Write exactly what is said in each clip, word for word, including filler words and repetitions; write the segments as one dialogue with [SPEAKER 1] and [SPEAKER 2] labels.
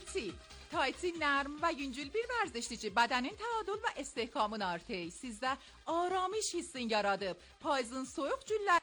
[SPEAKER 1] تایتی تایتی نرم و yüngül bir vərdişdir. Bədənin təadül və istehkamını artırır. Sizdə aramış hissini yaradıb. Payızın soyuq günləri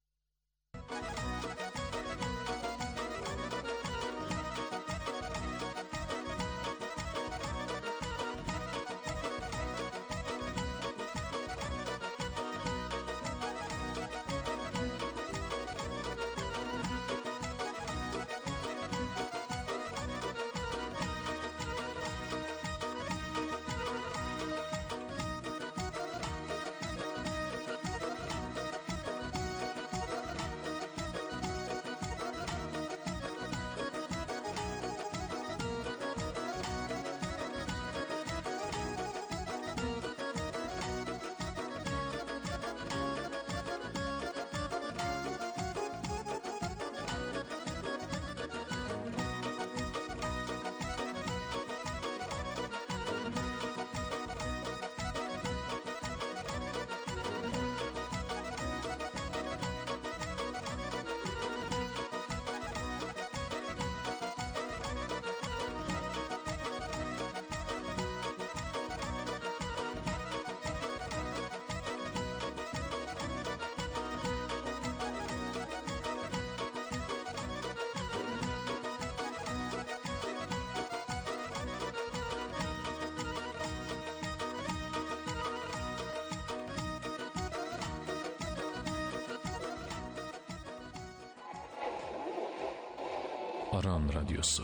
[SPEAKER 2] Aran Radyosu.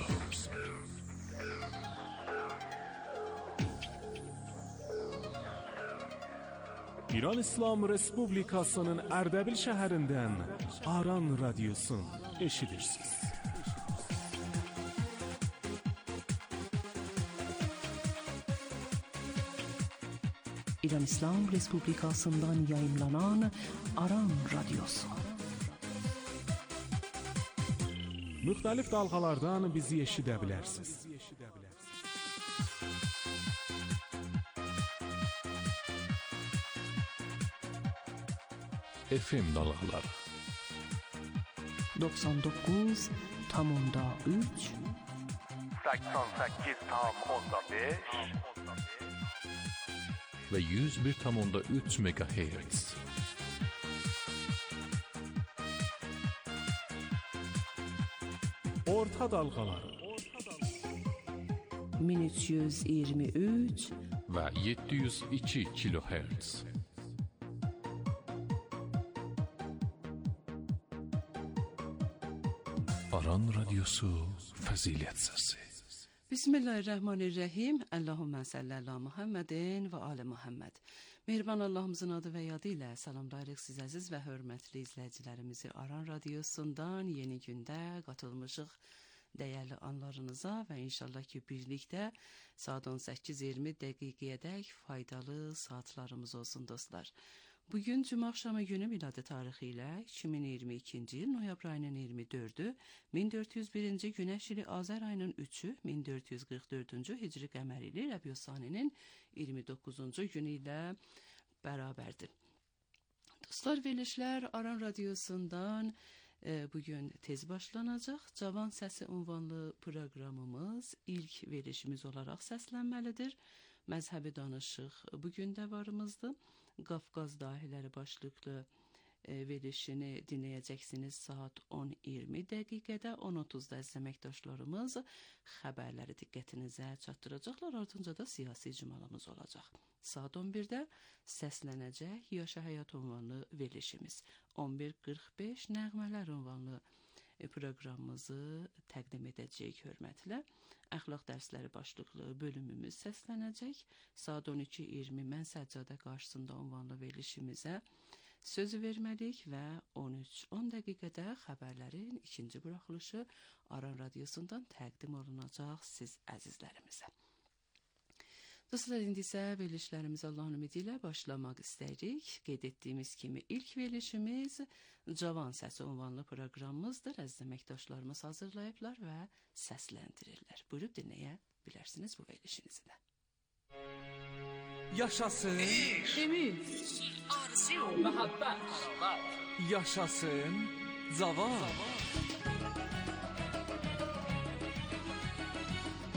[SPEAKER 2] İran İslam Respublikasının Ərdəbil şəhərindən Aran Radyosun eşidirsiniz.
[SPEAKER 3] İran İslam Respublikasından yayınlanan Aran Radyosu.
[SPEAKER 2] Müxtəlif dalğalardan bizi eşidə bilərsiniz. F M dalğaları
[SPEAKER 3] doksan dokuz nöqtə üç
[SPEAKER 4] səksən səkkiz nöqtə beş
[SPEAKER 2] və yüz bir nöqtə üç megahertz. Orta dalğaları
[SPEAKER 3] min üç yüz iyirmi üç
[SPEAKER 2] və yeddi yüz iki kilohertz. Aran Radyosu Fəzilət Səsi.
[SPEAKER 3] Bismillahirrahmanirrahim. Allahümmə salli ala Muhammedin və ali Muhammed. Mehriban Allahımızın adı və yadı ilə salamlayırıq siz əziz və hörmətli izləyicilərimizi. Aran Radyosundan yeni gündə qatılmışıq dəyərli anlarınıza və inşallah ki birlikdə saat on səkkiz iyirmi dəqiqəyədək faydalı saatlarımız olsun dostlar. Bugün Cuma axşamı günü miladi tarixi ilə iki min iyirmi ikinci il noyabr ayının iyirmi dördü, min dörd yüz birinci Günəş ili Azər ayının üçü, min dörd yüz qırx dördüncü Hicri qəməri ili Rəbiü Saninin iyirmi doqquzuncu günü ilə bərabərdir. Dostlar, verilişlər Aran Radyosundan e, bugün tez başlanacaq. Cavan Səsi unvanlı proqramımız ilk verilişimiz olaraq səslənməlidir. Məzhəbi danışıq bugün də varımızdır. Qafqaz dahiləri başlıqlı e, verilişini dinləyəcəksiniz saat on iyirmi dəqiqədə. on otuzda əziz əməkdaşlarımız xəbərləri diqqətinizə çatdıracaqlar. Ardınca da siyasi icmalımız olacaq. Saat on birdə səslənəcək Yaşa Həyat unvanlı verilişimiz. on bir qırx beş Nəğmələr unvanlı proqramımızı təqdim edəcəyik hörmətlə. Əxlaq dərsləri başlıqlı bölümümüz səslənəcək. Saat on iki iyirmi Mən Səccadə qarşısında unvanlı verilişimizə söz verməliyik və on üç on dəqiqədə xəbərlərin ikinci buraxılışı Aran Radyosundan təqdim olunacaq siz əzizlərimizə. Dostlar, indi isə verilişlərimiz Allahın ümidi ilə başlamaq istəyirik. Qeyd etdiyimiz kimi ilk verilişimiz Cavan Səsi unvanlı proqramımızdır. Əziz əməkdaşlarımız hazırlayıblar və səsləndirirlər. Buyurub dinləyə bilərsiniz bu verilişinizi də.
[SPEAKER 5] Yaşasın
[SPEAKER 6] Ümid, arzu, məhəbbət,
[SPEAKER 5] yaşasın Cavan.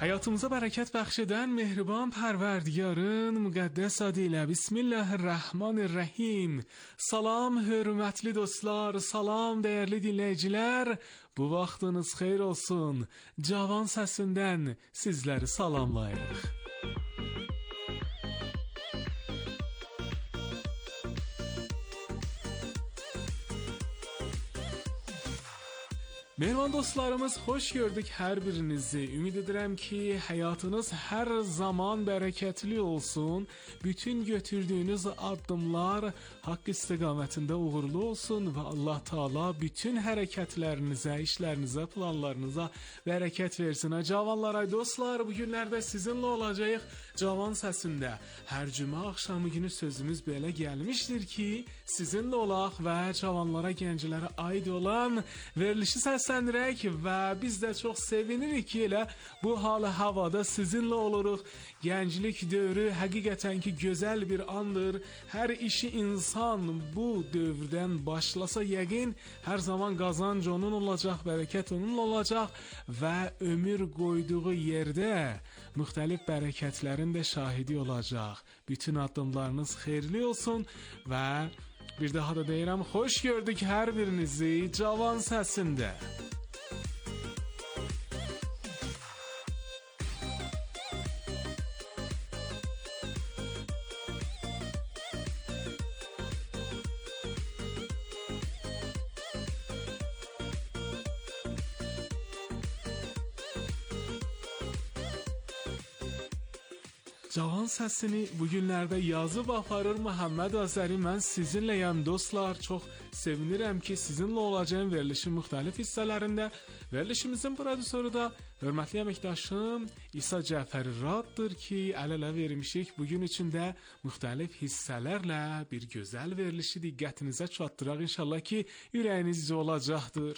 [SPEAKER 5] Hayatımıza bərəkət bəxş edən mehriban Pərverdigarın müqəddəs adı ilə Bismillahirrahmanirrahim. Salam hörmətli dostlar, salam dəyərli dinləyicilər. Bu vaxtınız xeyir olsun. Cavan səsindən sizləri salamlayırıq. Mehriban dostlarımız, xoş gördük hər birinizi. Ümid edirəm ki, həyatınız hər zaman bərəkətli olsun. Bütün götürdüyünüz addımlar haqq istiqamətində uğurlu olsun və Allah Taala bütün hərəkətlərinizə, işlərinizə, planlarınıza bərəkət versin. Cavanlar, ay dostlar, bu günlərdə sizinlə olacağıq Cavan səsində. Hər cümə axşamı günü sözümüz belə gəlmişdir ki, sizinlə olaq və cavanlara, gənclərə aid olan verilişi səsləndirək və biz də çox sevinirik ki, elə bu halı havada sizinlə oluruq. Gənclik dövrü həqiqətən ki, gözəl bir andır. Hər işi insan bu dövrdən başlasa yəqin hər zaman qazanc onun olacaq, bərəkət onun olacaq və ömür qoyduğu yerdə müxtəlif bərəkətlərin də şahidi olacaq. Bütün addımlarınız xeyirli olsun və bir daha da deyirəm, xoş gördük hər birinizi Cavan səsində. Cavan səsini bugünlərdə yazıb aparır Məhəmməd Azəri. Mən sizinləyəm dostlar. Çox sevinirəm ki, sizinlə olacağım verilişin müxtəlif hissələrində. Verilişimizin prodüsörü də hörmətli əməkdaşım İsa Cəfəri Raddır ki, əl-ələ vermişik. Bugün üçün də müxtəlif hissələrlə bir gözəl verilişi diqqətinizə çatdıraq. İnşallah ki, ürəyinizcə olacaqdır.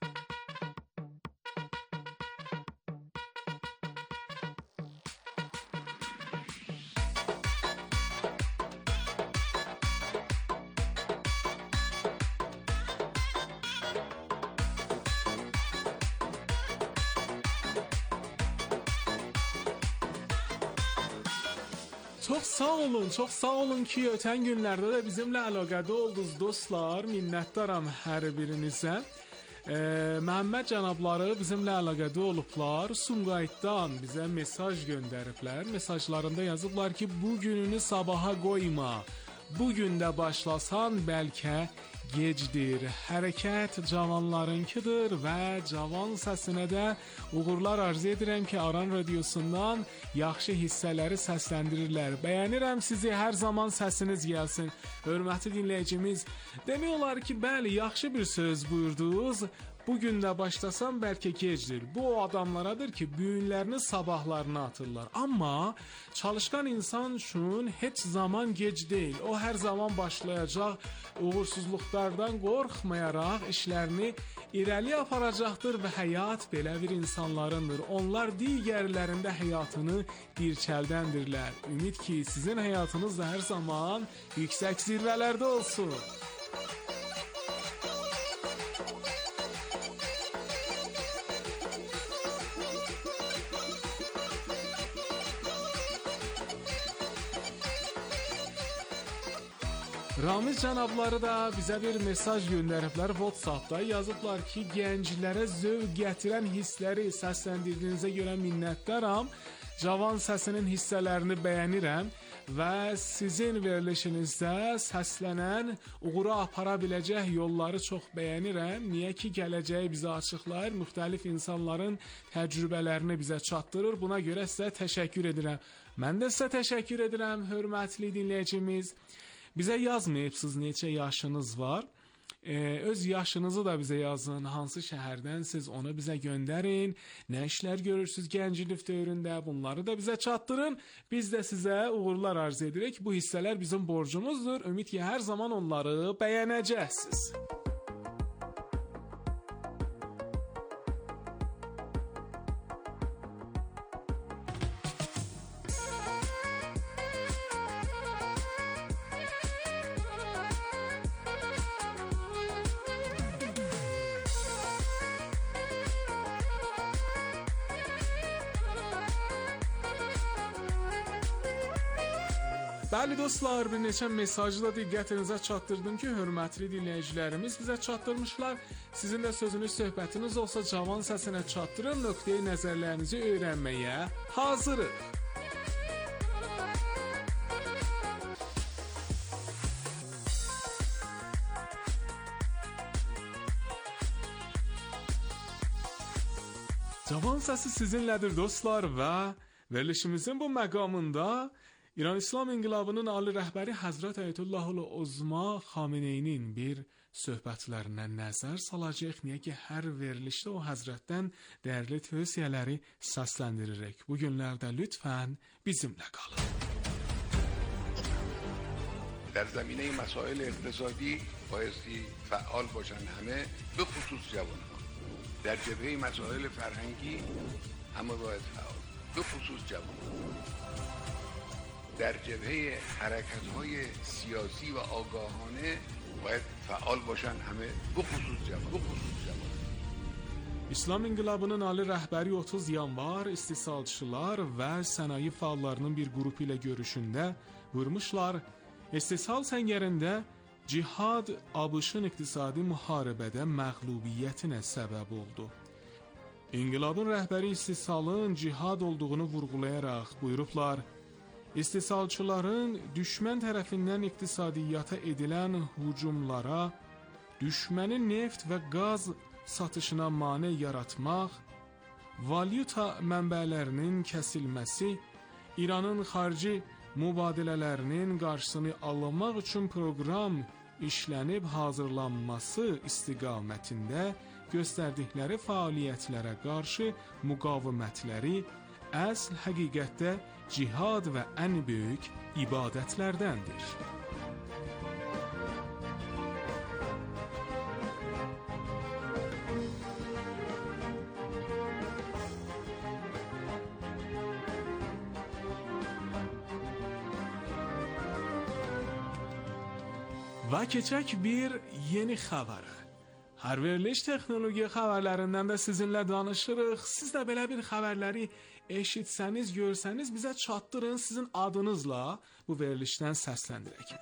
[SPEAKER 5] Çox sağ olun, çox sağ olun ki, ötən günlərdə də bizimlə əlaqədə oldunuz dostlar. Minnətdaram hər birinizə. E, Məhəmməd cənabları bizimlə əlaqədə olublar. Sumqayıtdan bizə mesaj göndəriblər. Mesajlarında yazıblar ki, bu gününü sabaha qoyma. Bugün də başlasan bəlkə gecdir. Hərəkət cavanlarınkidir və Cavan səsinə də uğurlar arzu edirəm ki, Aran radiosundan yaxşı hissələri səsləndirirlər. Bəyənirəm sizi, hər zaman səsiniz gəlsin. Hörmətli dinləyicimiz, demək olar ki, bəli, yaxşı bir söz buyurdunuz. Bugün də başlasam bəlkə gecdir. Bu o adamlaradır ki, büyünlərini sabahlarına atırlar. Amma çalışkan insan üçün heç zaman gec deyil. O hər zaman başlayacaq, uğursuzluqlardan qorxmayaraq işlərini irəli aparacaqdır və həyat belə bir insanlarındır. Onlar digərlərində həyatını dirçəldəndirlər. Ümid ki, sizin həyatınız da hər zaman yüksək zirvələrdə olsun. Ramiz cənabları da bizə bir mesaj göndəriblər WhatsApp-da. Yazıblar ki, gənclərə zövq gətirən hissləri səsləndirdiyinizə görə minnətdaram. Cavan səsinin hissələrini bəyənirəm və sizin verilişinizdə səslənən, uğura apara biləcək yolları çox bəyənirəm. Niyə ki, gələcəyi bizə açıqlayır, müxtəlif insanların təcrübələrini bizə çatdırır. Buna görə sizə təşəkkür edirəm. Mən də sizə təşəkkür edirəm, hörmətli dinləyicimiz. Bizə yazmayıbsınız neçə yaşınız var. Ee, öz yaşınızı da bizə yazın. Hansı şəhərdən siz onu bizə göndərin. Nə işlər görürsünüz gənclik dövründə, bunları da bizə çatdırın. Biz də sizə uğurlar arzu edirik. Bu hissələr bizim borcumuzdur. Ümid ki, hər zaman onları bəyənəcəksiniz. Bəli dostlar, bir neçə mesajı da diqqətinizə çatdırdım ki, hörmətli dinləyicilərimiz bizə çatdırmışlar. Sizin də sözünüz, söhbətiniz olsa cavan səsinə çatdırın, nöqteyi nəzərlərinizi öyrənməyə hazırıq. Cavan səsi sizinlədir dostlar və verilişimizin bu məqamında İran İslam İnqilabının ali rəhbəri Həzrət Əyətullahul-Uzma Xameneyinin bir söhbətlərinə nəzər salacaq. Niyə ki, hər verilişdə o həzrətdən dəyərli tövsiyələri səsləndiririk. Bu günlərdə lütfən bizimlə qalın.
[SPEAKER 7] در زمینه مسائل اقتصادی بایستی فعال باشن همه، به خصوص جوانها. در جبهه مسائل فرهنگی همه باید فعال، به خصوص جوانها. در جبهه حرکت‌های سیاسی و آگاهانه باید فعال باشن همه، به خصوص جوان، به خصوص جوان.
[SPEAKER 5] İslam İnqilabının ali rəhbəri otuz yanvar istehsalçılar və sənaye fəallarının bir qrupu ilə görüşündə vurmuşlar. İstehsal səngərində cihad ABŞ-ın iqtisadi müharibədə məğlubiyyətinə səbəb oldu. İnqilabın rəhbəri istehsalın cihad olduğunu vurğulayaraq buyurublar: İstehsalçıların düşmən tərəfindən iqtisadiyyata edilən hücumlara, düşmənin neft və qaz satışına mane yaratmaq, valyuta mənbələrinin kəsilməsi, İranın xarici mübadilələrinin qarşısını almaq üçün proqram işlənib hazırlanması istiqamətində göstərdikləri fəaliyyətlərə qarşı müqavimətləri əsl həqiqətdə cihad və ən böyük ibadətlərdəndir. Və keçək bir yeni xəbərə. Hər veriliş texnologiya xəbərlərindən də sizinlə danışırıq. Siz də belə bir xəbərləri eşitsəniz, görsəniz bizə çatdırın, sizin adınızla bu verilişdən səsləndirək.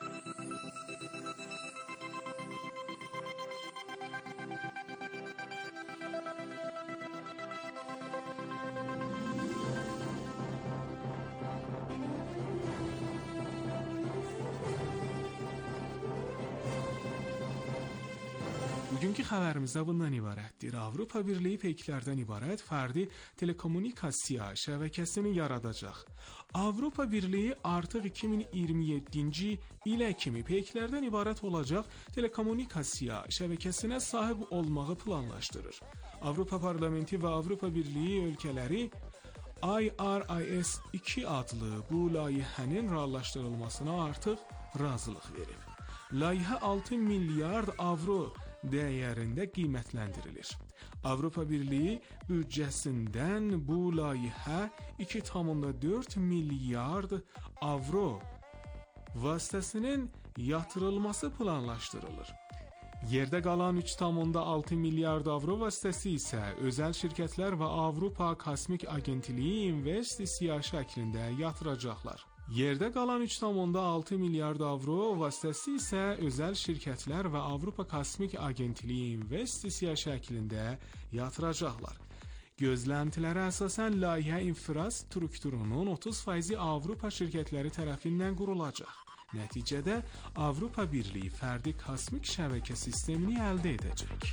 [SPEAKER 5] Bugünkü xəbərimizdə bundan ibarətdir. Avropa Birliyi peyklərdən ibarət fərdi telekommunikasiya şəbəkəsini yaradacaq. Avropa Birliyi artıq iki min iyirmi yeddinci ilə kimi peyklərdən ibarət olacaq telekommunikasiya şəbəkəsinə sahib olmağı planlaşdırır. Avropa Parlamenti və Avropa Birliyi ölkələri I R I S iki adlı bu layihənin reallaşdırılmasına artıq razılıq verib. Layihə altı milyard avro dəyərində qiymətləndirilir. Avropa Birliyi büdcəsindən bu layihə iki tam dörd milyard avro vasitəsinin yatırılması planlaşdırılır. Yerdə qalan üç tam altı milyard avro vasitəsi isə özəl şirkətlər və Avropa Kosmik Agentliyi investisiya şəklində yatıracaqlar. Yerdə qalan üç tam altı milyard avro vasitəsi isə özəl şirkətlər və Avropa Kosmik Agentliyi investisiya şəklində yatıracaqlar. Gözləntilərə əsasən layihə infrastrukturunun otuz faizi Avropa şirkətləri tərəfindən qurulacaq. Nəticədə Avropa Birliyi fərdi kosmik şəbəkə sistemini əldə edəcək.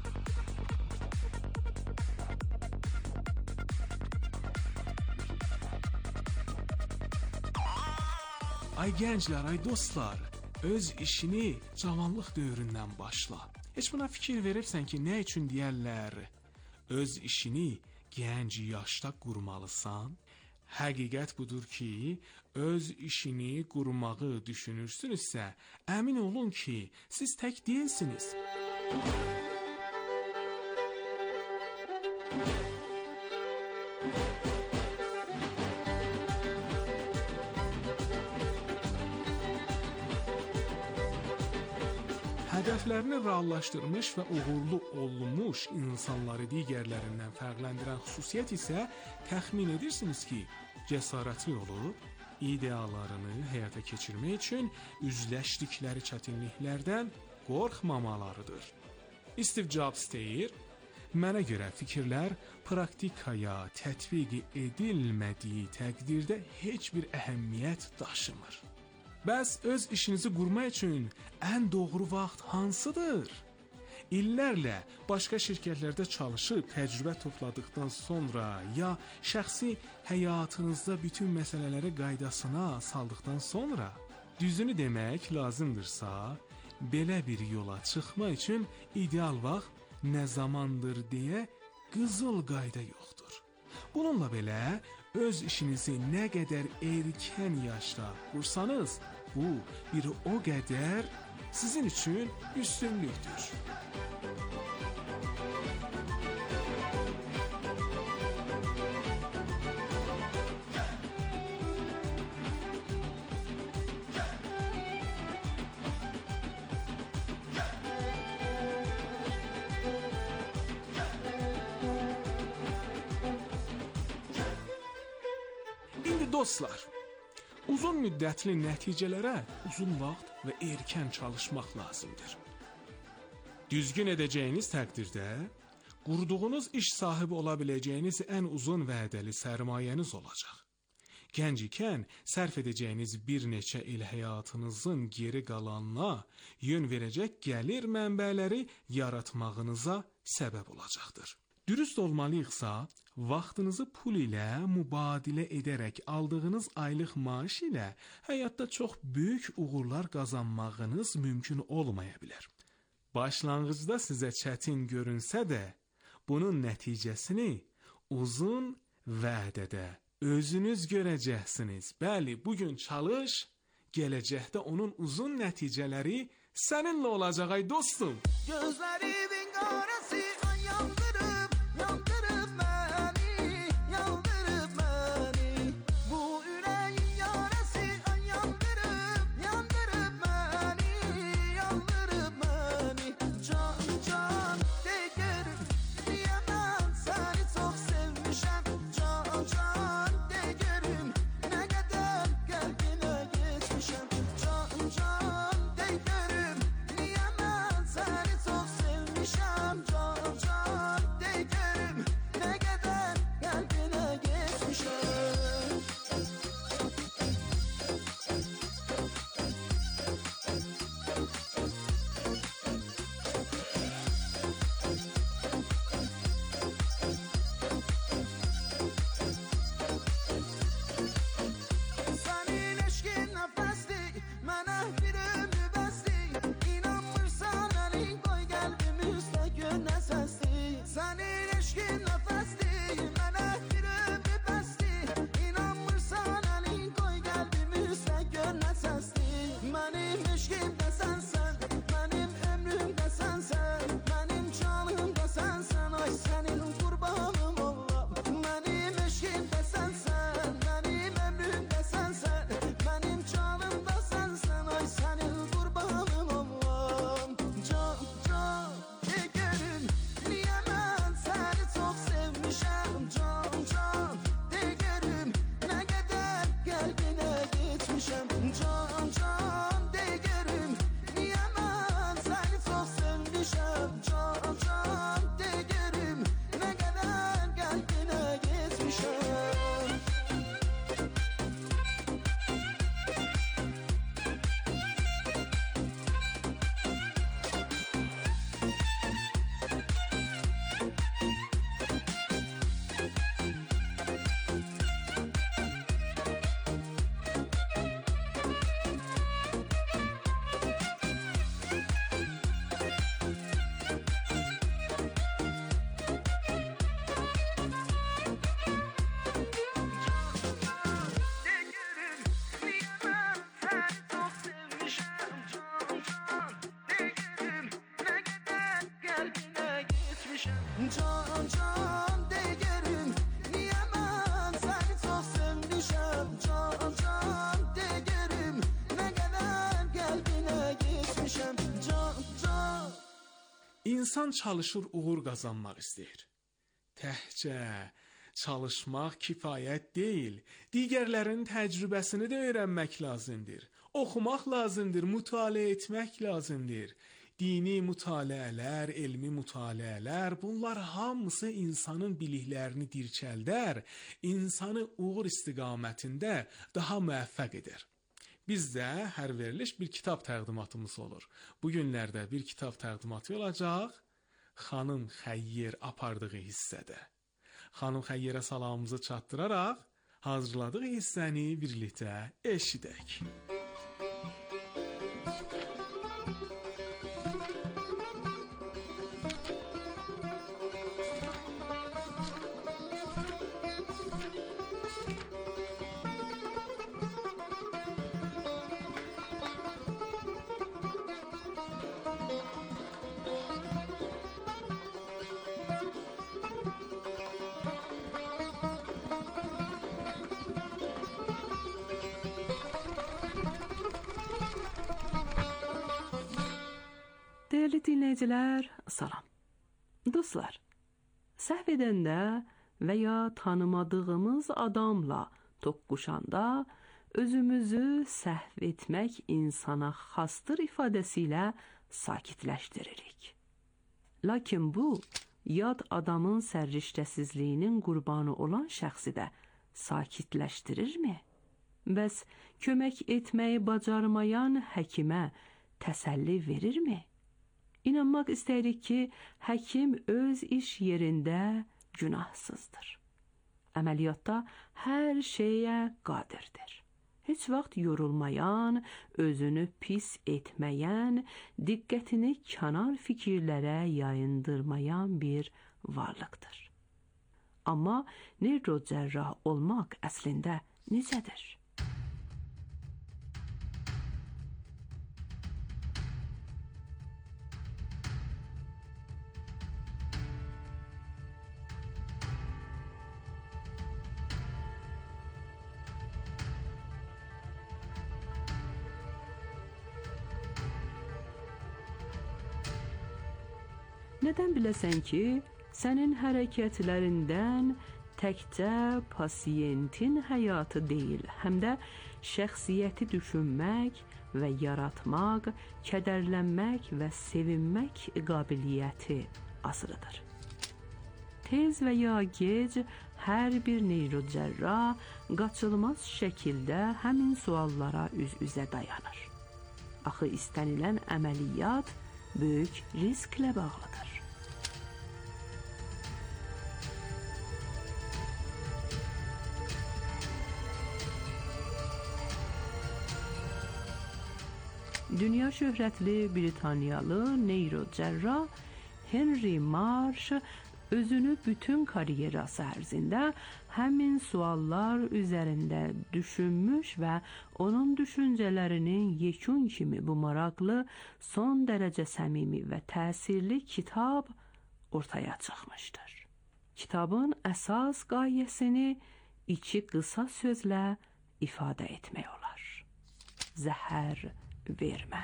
[SPEAKER 5] Ay gənclər, ay dostlar, öz işini cavanlıq dövründən başla. Heç buna fikir verirsən ki, nə üçün deyərlər, öz işini gənc yaşda qurmalısan? Həqiqət budur ki, öz işini qurmağı düşünürsünüzsə, əmin olun ki, siz tək deyilsiniz. Hədəflərini reallaşdırmış və uğurlu olmuş insanları digərlərindən fərqləndirən xüsusiyyət isə təxmin edirsiniz ki, cəsarətli olub, ideallarını həyata keçirmək üçün üzləşdikləri çətinliklərdən qorxmamalarıdır. Steve Jobs deyir, mənə görə fikirlər praktikaya tətbiq edilmədiyi təqdirdə heç bir əhəmiyyət daşımır. Bəs öz işinizi qurmaq üçün ən doğru vaxt hansıdır? İllərlə başqa şirkətlərdə çalışıb təcrübə topladıqdan sonra ya şəxsi həyatınızda bütün məsələləri qaydasına saldıqdan sonra düzünü demək lazımdırsa, belə bir yola çıxmaq üçün ideal vaxt nə zamandır deyə qızıl qayda yoxdur. Bununla belə öz işinizi nə qədər erkən yaşda qursanız, bu bir o qədər sizin üçün üstünlükdür. Dostlar, uzun müddətli nəticələrə uzun vaxt və erkən çalışmaq lazımdır. Düzgün edəcəyiniz təqdirdə, qurduğunuz iş sahibi ola biləcəyiniz ən uzun vədəli sərmayəniz olacaq. Gənc ikən sərf edəcəyiniz bir neçə il həyatınızın geri qalanına yön verəcək gəlir mənbələri yaratmağınıza səbəb olacaqdır. Dürüst olmalıyıqsa, vaxtınızı pul ilə mübadilə edərək aldığınız aylıq maaş ilə həyatda çox böyük uğurlar qazanmağınız mümkün olmaya bilər. Başlanğıcda sizə çətin görünsə də, bunun nəticəsini uzun vədədə özünüz görəcəksiniz. Bəli, bugün çalış, gələcəkdə onun uzun nəticələri səninlə olacaq ay dostum.
[SPEAKER 8] Gözlərimin qarası yandırıb, yandırıb məni, yandırıb məni. Bu ürəyin yarası yandırıb, yandırıb məni, yandırıb məni. Can, can, de görüm, niyə mən səni çox sevmişəm. Can, can, de görüm, nə qədər qəlbinə geçmişəm. Can, can, de görüm, niyə mən səni çox sevmişəm. Can, can, de görüm, nə qədər qəlbinə geçmişəm. Sənin eşqin nəfəsdir, mənə bir ömrü bəsdir. İnanmırsan əlin qoy qəlbimi üstə gör nə səsdir. Sənin eşqin nəfəsdir, mənə bir ömrü bəsdir. İnanmırsan əlin qoy qəlbimi üstə gör nə səsdir. Mənim eşqim də sənsən, mənim ömrüm də sənsən, mənim canım da sənsən, ay sənin qurbanım olam. Mənim eşqim də sənsən, mənim ömrüm də sənsən, mənim canım da sənsən, ay sənin qurbanım olam. Can, can, de görüm, niyə mən səni çox sevmişəm. Can, can, de görüm, nə qədər qəlbinə geçmişəm. Can, can, de görüm, niyə mən səni çox sevmişəm. Can, can, de görüm, nə qədər qəlbinə geçmişəm. De görüm, niyə mən səni çox sevmişəm. Can, can, de görüm, nə qədər qəlbinə geçmişəm. Can, can, de görüm, niyə mən səni çox sevmişəm. Can, can, de görüm, nə qədər qəlbinə geçmişəm. Can, can.
[SPEAKER 5] İnsan çalışır, uğur qazanmaq istəyir. Təhcə çalışmaq kifayət deyil. Digərlərinin təcrübəsini də öyrənmək lazımdır. Oxumaq lazımdır, mütaliə etmək lazımdır. Dini mütaliələr, elmi mütaliələr, bunlar hamısı insanın biliklərini dirçəldər, insanı uğur istiqamətində daha müvəffəq edir. Bizdə hər veriliş bir kitab təqdimatımız olur. Bu günlərdə bir kitab təqdimatı olacaq, Xanım Xəyyər apardığı hissədə. Xanım Xəyyərə salamımızı çatdıraraq, hazırladığı hissəni birlikdə eşidək.
[SPEAKER 3] Değerli dinleyiciler, salam. Dostlar, səhv edəndə və ya tanımadığımız adamla toqquşanda özümüzü səhv etmək insana xastır ifadəsiyle sakitləşdiririk. Lakin bu, yad adamın sərriştəsizliyinin qurbanı olan şəxsi də sakitləşdirirmi? Bəs kömək etməyi bacarmayan həkimə təsəlli verirmi? İnanmaq istəyirik ki, həkim öz iş yerində günahsızdır. Əməliyyatda hər şeyə qadirdir. Heç vaxt yorulmayan, özünü pis etməyən, diqqətini kənar fikirlərə yayındırmayan bir varlıqdır. Amma neyrocərrah olmaq əslində necədir? Nədən biləsən ki, sənin hərəkətlərindən təkcə pasiyentin həyatı deyil, həm də şəxsiyyəti düşünmək və yaratmaq, kədərlənmək və sevinmək qabiliyyəti asılıdır. Tez və ya gec hər bir neyrocərrah qaçılmaz şəkildə həmin suallara üz-üzə dayanır. Axı istənilən əməliyyat böyük risklə bağlıdır. Dünya şöhrətli Britaniyalı neyrocərrah Henry Marsh özünü bütün karyerası ərzində həmin suallar üzərində düşünmüş və onun düşüncələrinin yekun kimi bu maraqlı, son dərəcə səmimi və təsirli kitab ortaya çıxmışdır. Kitabın əsas qayəsini iki qısa sözlə ifadə etmək olar. Zəhər vermə.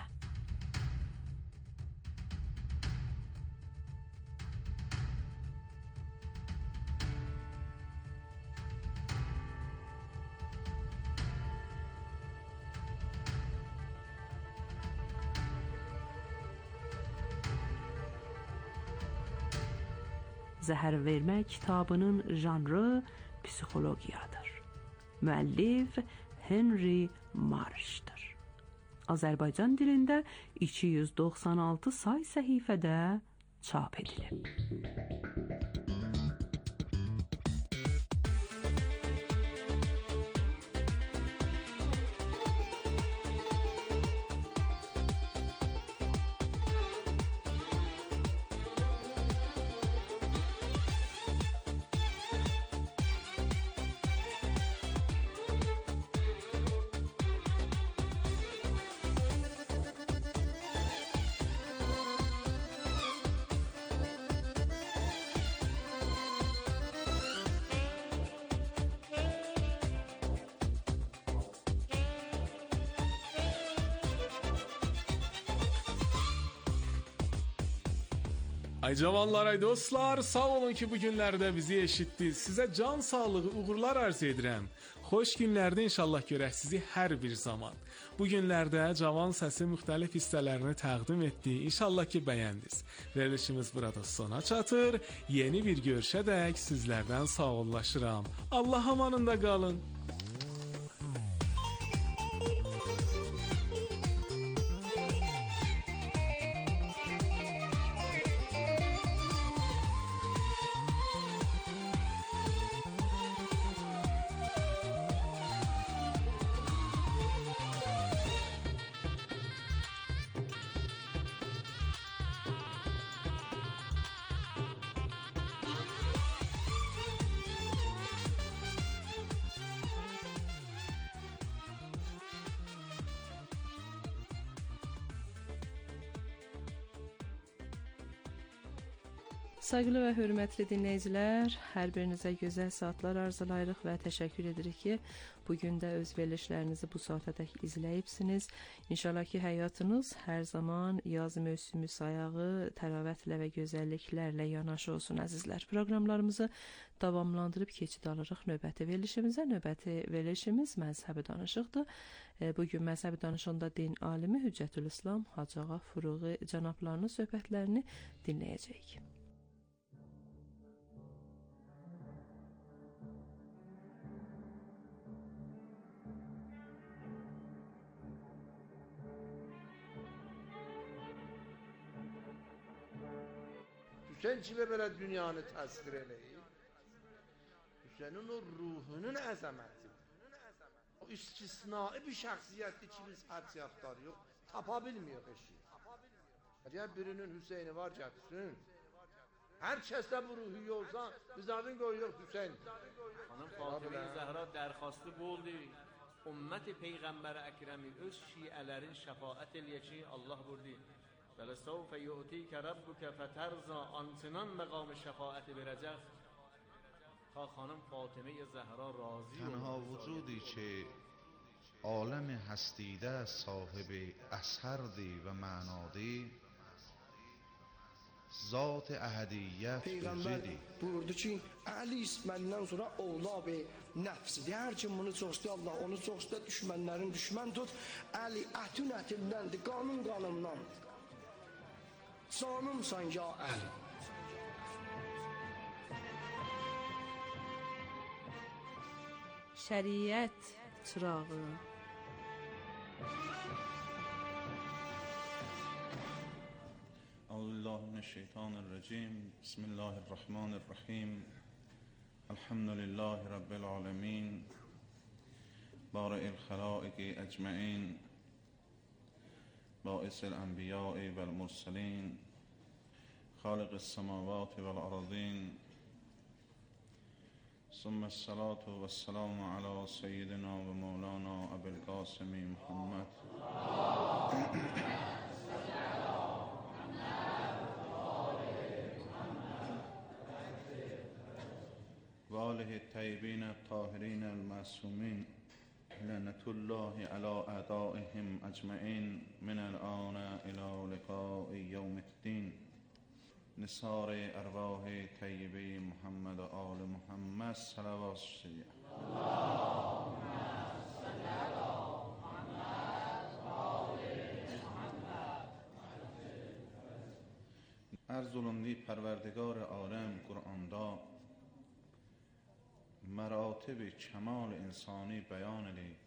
[SPEAKER 3] Zəhər vermə kitabının janrı psixologiyadır. Müəllif Henry Marsh'dır. Azərbaycan dilində iki yüz doxsan altı say səhifədə çap edilib.
[SPEAKER 5] Ay cavanlar, ay dostlar, sağ olun ki bu günlərdə bizi eşitdiniz. Sizə can sağlığı, uğurlar arz edirəm. Xoş günlərdə inşallah görək sizi hər bir zaman. Bu günlərdə Cavan Səsi müxtəlif hissələrini təqdim etdi. İnşallah ki bəyəndiniz. Verilişimiz burada sona çatır. Yeni bir görüşədək sizlərdən sağollaşıram. Allah amanında qalın.
[SPEAKER 9] Sayğılı və hörmətli dinləyicilər, hər birinizə gözəl saatlar arzulayırıq və təşəkkür edirik ki, bugün də öz verilişlərinizi bu saatədək izləyibsiniz. İnşallah ki, həyatınız hər zaman yaz mövsümü sayağı, təravətlə və gözəlliklərlə yanaşı olsun əzizlər. Proqramlarımızı davamlandırıb keçid alırıq növbəti verilişimizə. Növbəti verilişimiz məzhəbi danışıqdır. Bugün məzhəbi danışığında din alimi Hüccətülislam Hacı Ağa Furuği cənablarının söhbətlərini dinləyəcəyik.
[SPEAKER 10] Hüseyin çile böyle dünyanı tasvir eləyir. Hüseyin'in o ruhunun əzəməti. O istisnai bir şəxsiyyətdir ki, biz hədsiyatlar yox, tapa bilmiyoruz eşi. Əgər birinin Hüseyin'i var gətirsin, hər kəsdə bu ruhi olsa, biz adın qoyuyoruz Hüseyin.
[SPEAKER 11] Xanım Fatıma Zəhra dərxastı boldu. Ümmət-i Peyğəmbər Əkrəmi öz şiələrin şəfaət eləyə ki, Allah burdi. وَلَسَوْفَ يُؤْتِيكَ رَبُّكَ فَتَرْضَى آنچنان مقام شفاعت برجخ تا خانم فاطمه زهرا راضی.
[SPEAKER 12] تنها وجودی که عالم هستیده صاحب اثردی و معنادی ذات احدیت
[SPEAKER 13] Peyğəmbər buyurdu ki, Əli məndən sonra oğlab nəfsidir. Hər kim bunu çox istəyir, Allah onu çox istəyir, düşmənlərin düşmən tut. Əli ətün ətindəndir, qanun qanımdan. Canımsan ya Əli.
[SPEAKER 9] Şəriət çırağı.
[SPEAKER 14] أعوذ بالله من الشيطان الرجيم بسم الله الرحمن الرحيم الحمد لله رب العالمين بارئ الخلائق أجمعين باعث الأنبياء والمرسلين خالق السماوات والأرضين ثم الصلاة والسلام على سيدنا ومولانا أبي القاسم محمد وآله الطيبين الطاهرين المعصومين لعنة الله على أعدائهم أجمعين من الآن إلى لقاء يوم الدين نثار أرواح طیبه محمد و آل محمد صلوات شریعه اللهم صل على محمد و آل محمد. عرض olundu پروردگار عالم قرآندا مراتب کمال انسانی بیان لی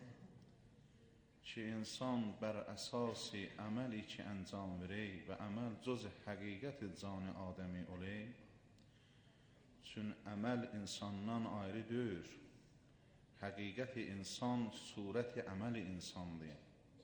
[SPEAKER 14] که انسان بر اساس عملی که انجام بری و عمل جز حقیقت جان آدمی olayı چون عمل insandan ayrıdır həqiqət insan surət əməl insandır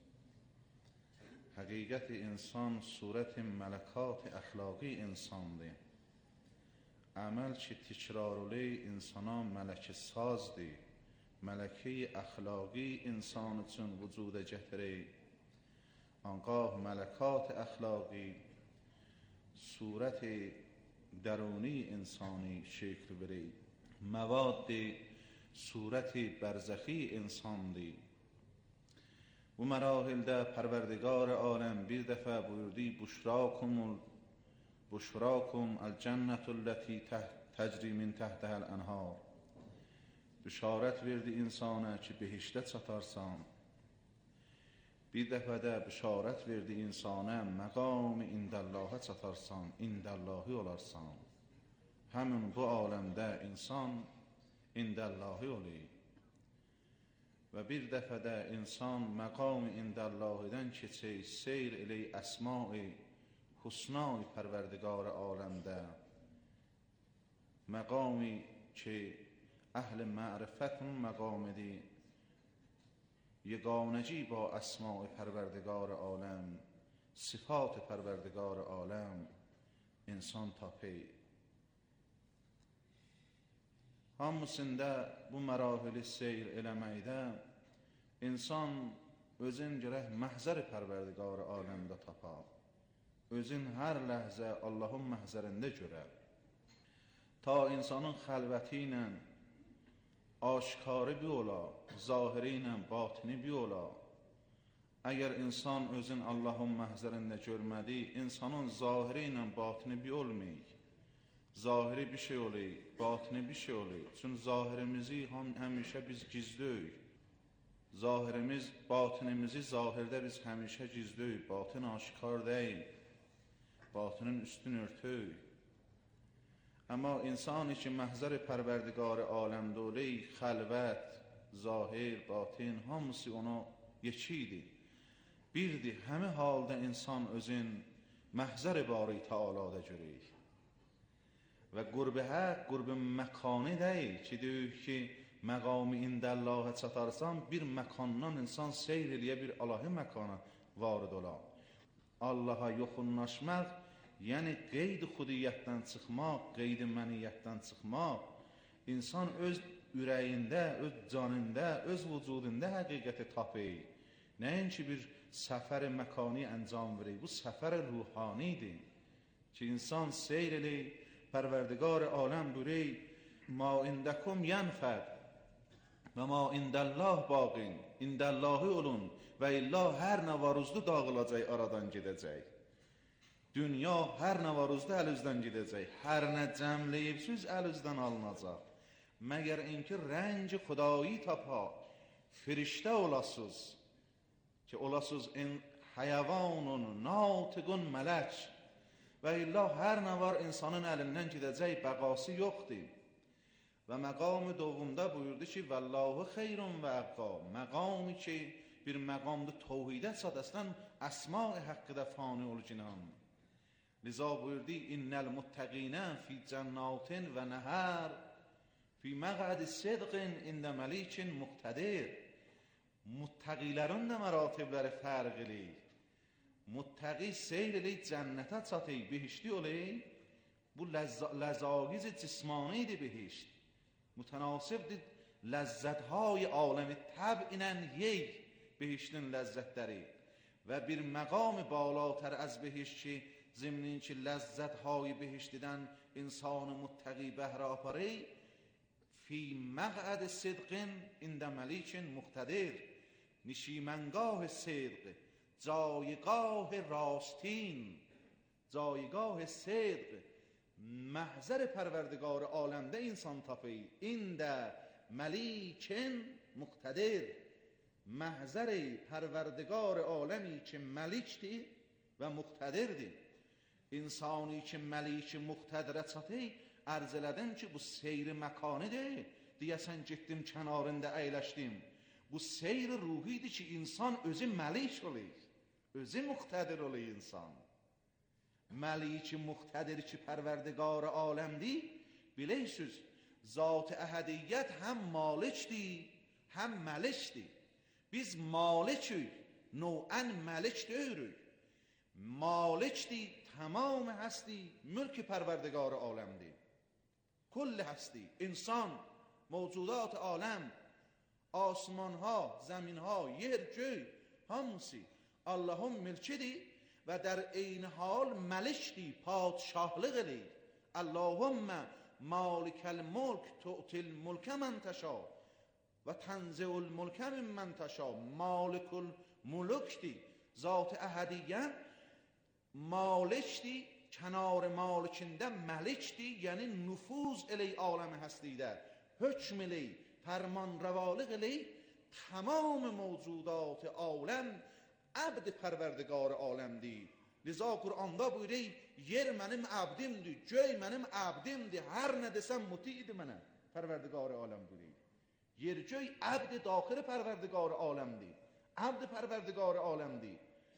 [SPEAKER 14] həqiqət insan surət mələkat əxlaqi insandır əməl ki təkrar olayı insana mələk sazdır ملکه اخلاقی انسان چون وجود جهره آنگاه ملکات اخلاقی صورت درونی انسانی شکل بره مواد صورت برزخی انسان دی و مراحل ده پروردگار عالم bir dəfə buyurdu بشراکم بشراکم الجنة التي تجری من تحتها الانهار. Bişarət verdi insana ki, behiştə çatarsan. Bir dəfə də bişarət verdi insana, məqam-ı indəllahə çatarsan, indəllahi olarsan. Həmin bu aləmdə insan indəllahi olur. Və bir dəfə də insan məqam-ı indəllahidən keçək, seyr elək əsma-i husna-i pərverdigar aləmdə. Məqami ki, əhl-i mərifətin məqamidir, یگانگی با اسماء پروردگار عالم، صفات پروردگار عالم insan tapır. Hamısında bu mərahili seyr eləməkdə insan özün gərək məhzər pərverdigar aləmdə tapar. Özün hər ləhzə Allahın məhzərində görər. Ta insanın xəlvəti ilə aşkarı bir ola, zahiri ilə batini bir ola. Əgər insan özün Allahın məhzərində görmədi, insanın zahiri ilə batini bir olmayır. Zahiri bir şey olur, batini bir şey olur. Çünki zahirimizi həm, həmişə biz gizləyik. Zahirimiz, batinimizi zahirdə biz həmişə gizləyik. Batin aşkar deyil. Batinin üstün örtük. Amma insan ki məhzər pərverdigar aləmdə olur, xəlvət, zahir, batin hamısı ona yekidir. Birdir, həmi halda insan özün məhzər bari Teala'da görür. Və qurb-i həq, qurb-i məkani deyil ki, deyir ki, məqam-ı indəllahə çatarsan, bir məkandan insan seyr eləyə bir alahi məkana varid olar. Allaha yoxunlaşmaq, yəni qeyd-i xudiyyətdən çıxmaq, qeyd-i məniyyətdən çıxmaq, insan öz ürəyində, öz canında, öz vücudunda həqiqəti tapır. Nəinki bir səfər-i məkani əncam verir, bu səfər-i ruhanidir ki, insan seyr eləyir, pərverdigar aləm bürey, ma indəkum yənfəd və ma indəllah baqin, indəllahi olun və illah hər nə varuzdu dağılacaq, aradan gedəcək. Dünya hər nə varuzdu əlüzdən gedəcək, hər nə cəmləyibsiz əlüzdən alınacaq. Məgər inki rəngi xudayi tapa, firiştə olasız ki, olasız in həyəvanun, natiqun mələk və illah hər nə var insanın əlindən gedəcək, bəqası yoxdur. Və məqam-ı dovumda buyurdu ki, vəllahu xeyrun və əqqa, məqami ki, bir məqamda tohidə çadəstən əsma-i həqqıdə fani olcinan. Liza buyurdu, innəl muttəqinə fi cənnatin və nəhər, fi məqəd-i sidqin ində məlikin muqtədir. Muttəqilərin də məratibləri fərq eləyir. Muttəqi seyr eləyir, cənnətə çatır, behişti oləyir. Bu ləzagiz cismanidir behişt. Mütənasibdir ləzzətهای aləmi təb inən yey behiştin ləzzətləri. Və bir məqam balatər az behişt ki, zimnin ki ləzzətهای behiştidən insanı muttəqi bəhrə aparır, fi məqəd sidqin ində məlikin muqtədir. نشیمنگاه صدق جایگاه راستین جایگاه صدق محضر پروردگار عالمده انسان تپی این ده ملیکن مقتدر محضر پروردگار عالمی که ملیکتی و مقتدردی insani ki məlik muqtədirə çatı ərz elədim ki bu seyri məkanidir deyəsən getdim kənarında əyləşdim bu seyr ruhidir ki insan özü məlik olur özü muqtədir olur insan məlik muqtədir ki pərverdigar aləmdir bilirsiniz zat əhədiyyət həm malikdir həm məlikdir biz malikik nوعاً məlik deyirik malikdir tamam هستی ملک پروردگار عالمdir کل هستی انسان موجودات عالم آسمان ها زمین ها yer göy hamısı Allah'ın mülkidir və در عین حال ملکdir پادشاهlıq eləyir اللهم مالک الملک تؤتی الملک من تشاء و تنزع الملک ممن تشاء مالک الملکdir ذات احدیت مالکتی کنار مالکinde ملکدی، یعنی نفوذ الی عالم هستیده، حکم الی، فرمان رواlık الی تمام موجودات عالم عبد پروردگار عالمدی. Liza Qur'anda buyuruyor, yer mənim abdimdir, göy mənim abdimdir, hər nə desəm mutidir mənə. Pərverdigar aləm buyuruyor. Yer göy abd daxil pərverdigar aləmdir. Abd pərverdigar aləmdir.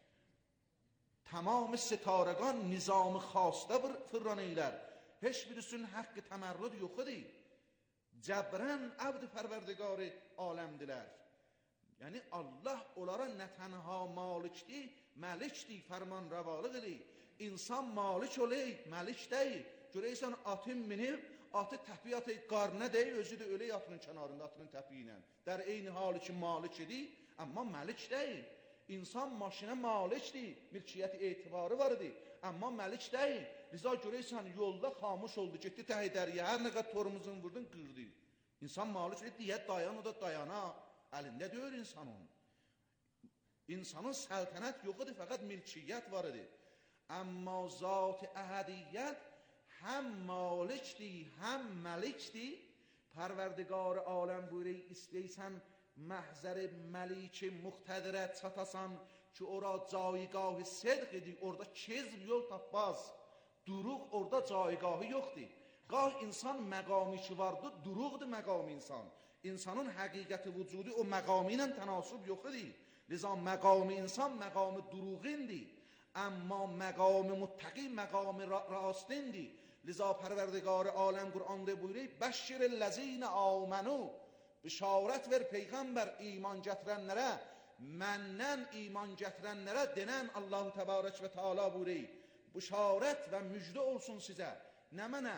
[SPEAKER 14] Tamam ستارگان nizam xasta fırran eylər. Heç birisinin haqqı təmərrüd yoxdur. Cəbrən abd pərverdigar aləmdilər. Yəni Allah onlara nə tənha malikdir, məlikdir, fərman rəvalıq edir. İnsan malik oley, məlik deyil. Görəysən atın minib, atı təpiy atı qarnına deyil, özü də öley atının kənarında, atının təpiyi ilə. Dər eyni halı ki malik edir, amma məlik deyil. İnsan maşinə malikdir, mülkiyyəti etibarı var idi, amma məlik deyil. Liza görəysən yolda xamış oldu, getdi təhi dəriyə, hər nə qədər torumuzun vurdun, qırdı. İnsan malik edir, deyə dayan, o da dayana. Əlində deyir insanın. İnsanın səltənət yoxudur, fəqət mülkiyyət var idi. Amma zat-ı əhədiyyət həm malikdir, həm məlikdir. Pərverdigar aləm buyuruyor, istəysən məhzər məlik muqtədirət çatasan ki, ora caigahı sədq edir, orada kezb yol tapmaz. Duruq orada caigahı yoxdur. Qah insan məqamı ki vardır, duruqdur məqamı insan. İnsanın həqiqəti vücudu o məqamı ilə tənasüb yoxdur. Liza məqamı insan məqamı duruğindir. Amma məqamı muttəqi məqamı rastindir. Liza pərverdigar aləm Qur'anda buyuruyor, bəşşirellezine amenu, bişarət ver peyğəmbər iman gətirənlərə, məndən iman gətirənlərə denən Allah-u Təbarək və Teala buyuruyor, bişarət və müjdə olsun sizə. Nə mənə?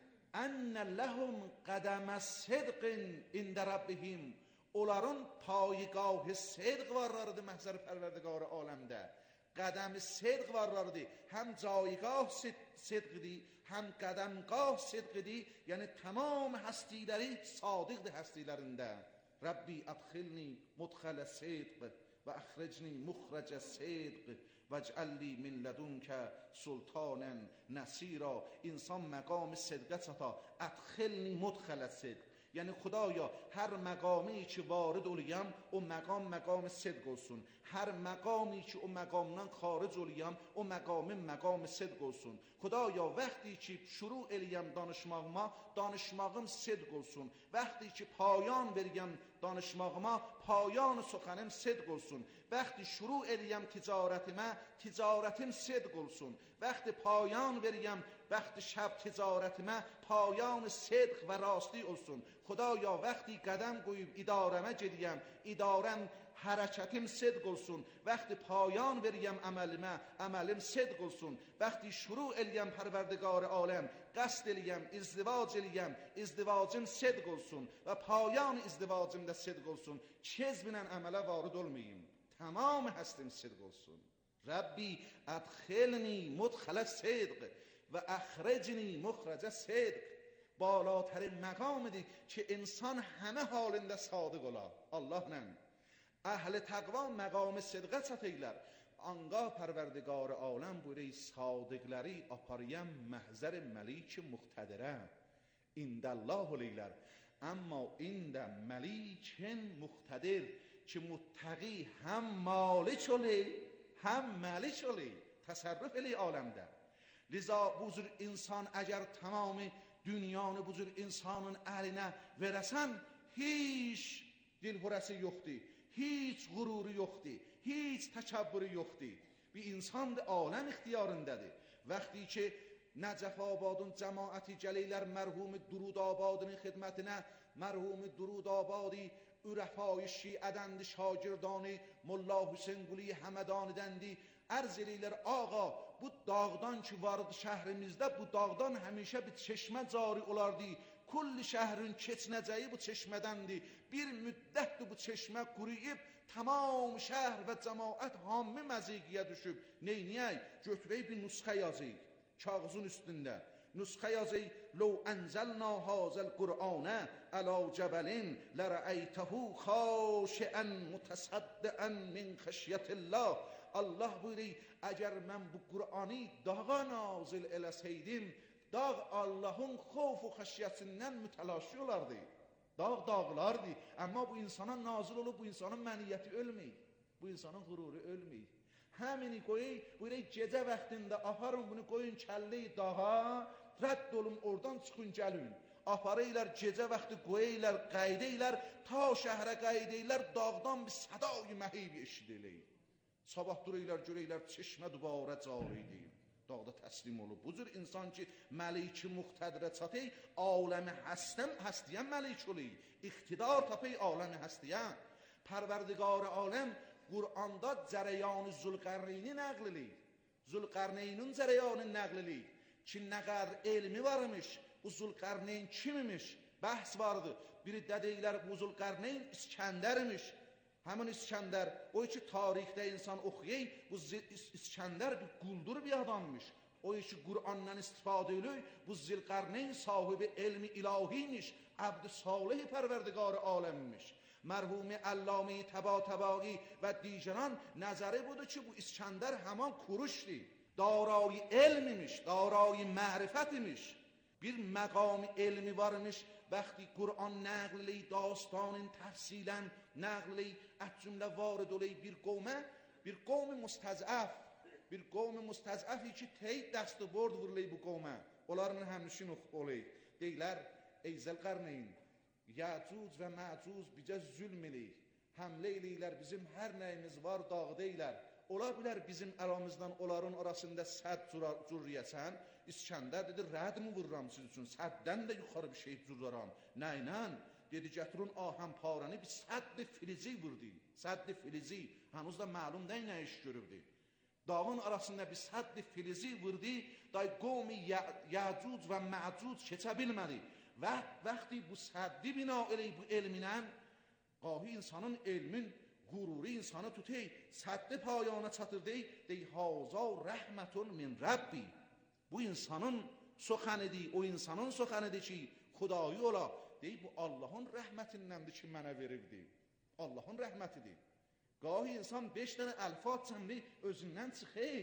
[SPEAKER 14] Ənə ləhum qədəmə sədqin ində Rabbihim, onların payigahı sədq varlarıdır məhzər pərverdigarı aləmdə. Qədəmi sədq varlarıdır, həm caigah sədqidir, həm qədəmgah sədqidir, yəni tamam həstiləri sadiqdir həstilərində. Rabbi adxilni mudxələ sədq və əxrəcni muxrəcə sədq vəcəlli min lədünkə sultanən nəsira. İnsan məqamı sədqə çata, ədxilni mudxələ sədq. Yəni Xudaya hər məqami ki varid oluyam, o məqam məqam sədq olsun. Hər məqami ki o məqamdan xaric oluyam, o məqamın məqam sədq olsun. Xudaya vəxti ki şuru eləyəm danışmağıma, danışmağım sədq olsun. Vəxti ki payan veriyəm danışmağıma, payan soxanım sədq olsun. Vəxti şuru eləyəm ticarətimə, ticarətim sədq olsun. Vəxti payan veriyəm, vəxti şəb ticarətimə, payan sədq və rasti olsun. Xudaya vəxti qədəm qoyub idarəmə gediyəm, idarəm hərəkətim sədq olsun. Vəxti payan veriyəm əməlimə, əməlim sədq olsun. Vəxti şuru eləyəm pərverdigar aləm, qəsd eləyəm, izdivac eləyəm, izdivacım sədq olsun və payan izdivacımda sədq olsun. Kezbinən əmələ varid olmayayım, tamam həstim sədq olsun. Rabbi ədxilni mudxələ sədq və əxrəcni muxrəcə sədq. Balatərin məqamidir ki insan həmə halində sadiq ola Allahla. Əhl-i təqva məqamı sədqə çatıylar. Anqa pərverdigar aləm buyuruyor, sadiqləri aparıyəm məhzər məlik muqtədirə. İndəllah oleylər. Amma ində məlikin muqtədir ki muttəqi həm malik oley, həm məlik oley, təsərrüf eley aləmdə. Liza buzur insan əgər tamamı dünyanı buzur insanın əlinə verəsən, hiç dilhurəsi yoxdur, hiç qururu yoxdur, hiç təkəbbürü yoxdur. Bir insan da aləm ixtiyarındadır. Vəxti ki Nəcəf Abadın cəmaəti gəlirlər mərhum Durud Abadının xidmətinə, mərhum Durud Abadi ürəfai şiədəndi, şagirdani Molla Hüseyin Quli Həmədanidendi. Ərz eləyirlər, ağa bu dağdan ki vardı şəhrimizdə, bu dağdan həmişə bir çeşmə cari olardı. Kulli şəhrin keçinəcəyi bu çeşmədəndir. Bir müddətdir bu çeşmə quruyub, tamam şəhər və cəmaət hamı məziqiyə düşüb. Neyniyək? Götürək bir nüsxə yazıyıq kağızın üstündə. Nüsxə yazıyıq. Ləv ənzəlnə hazəl Qur'anə ələ cəbəlin lərəəytəhu xaşiən mütəsəddiən min xəşyətillah. Allah buyuruyor, eğer ben bu Kur'an'ı dağa nazil eleseydim, dağ Allah'ın xofu xəşyəsindən mütəlaşıyorlardı. Dağ dağlardı. Ama bu insana nazil olup bu insanın məniyyəti ölmeyir. Bu insanın qururu ölmeyir. Həmini qoyun, buyuruyor, gecə vaxtında aparın bunu qoyun kəlleyi dağa, rədd olun oradan çıxın gəlin. Aparıylar gecə vaxtı qoyuylar, qaydeylər, ta şəhərə qaydeylər, dağdan bir sədayı məhib eşidiləyir. Sabah duruylar, görəylər, çeşmə dubarə cari deyil. Dağda təslim olub. Bu cür insan ki, məlik-i muqtədirə çatay, aləmi həstən, həstiyən məlik olayı. İqtidar tapay, aləmi həstiyən. Pərverdigar aləm, Qur'anda cərəyanı Zülqərneyni nəql eləyir. Zülqərneynin cərəyanı nəql eləyir. Ki, nə qədər elmi varmış, bu Zülqərneyn kimmiş? Bəhs vardı. Biri dədəklər bu Zülqərneyn İskəndərmiş. Həmin İskəndər, o ki tarixdə insan oxuyay, bu İskəndər bir quldur bir adammış. O ki Qur'andan istifadə eləyir, bu Zülqərneyn sahibi elmi ilahiymiş, əbd-i salih pərverdigar aləmmiş. Mərhumi Əlləmi Təba-Təbai və digəran nəzəri budur ki, bu İskəndər həman kuruşdi. Darayı elmimiş, darayı mərifət imiş. Bir məqami elmi varmış, vəxti Qur'an nəqli dastanın təfsilən nəqli ət cümlə varid olayı bir qovmə, bir qovmi müstəzəf, bir qovmi müstəzəfi ki, teyid dəstü bord vurulayı bu qovmə. Onların həmşin olayı. Deylər, ey Zülqərneyn, Yəcuz və Məcuz bizə zülm eləyir. Həmlə eləyirlər, bizim hər nəyimiz var dağı deyilər. Ola bilər bizim əramızdan onların arasında sədd zürriyəsən. İskəndər dedi, rəd mi vururam siz üçün? Səddən də yuxarı bir şey zürraram. Nəylə? Dedi, gətirun ahəm parəni bir sədd-i filizi vurdu. Sədd-i filizi. Hənuz da məlum dey nə iş görürdü. Dağın arasında bir sədd-i filizi vurdu. Day qovmi Yəcuz və Məcuz keçə bilmədi. Və vəxti bu səddi bina eləyib bu elminən, qahi insanın elmin qururu insanı tutay, səddi payana çatır dey, dey haza rəhmətun min Rabbi. Bu insanın soxanıdır, o insanın soxanıdır ki, xudayı ola, dey bu Allahın rəhmətindəndir ki, mənə verirdi. Allahın rəhmətidir. Qahi insan beş dənə əlfat cəmli özündən çıxay.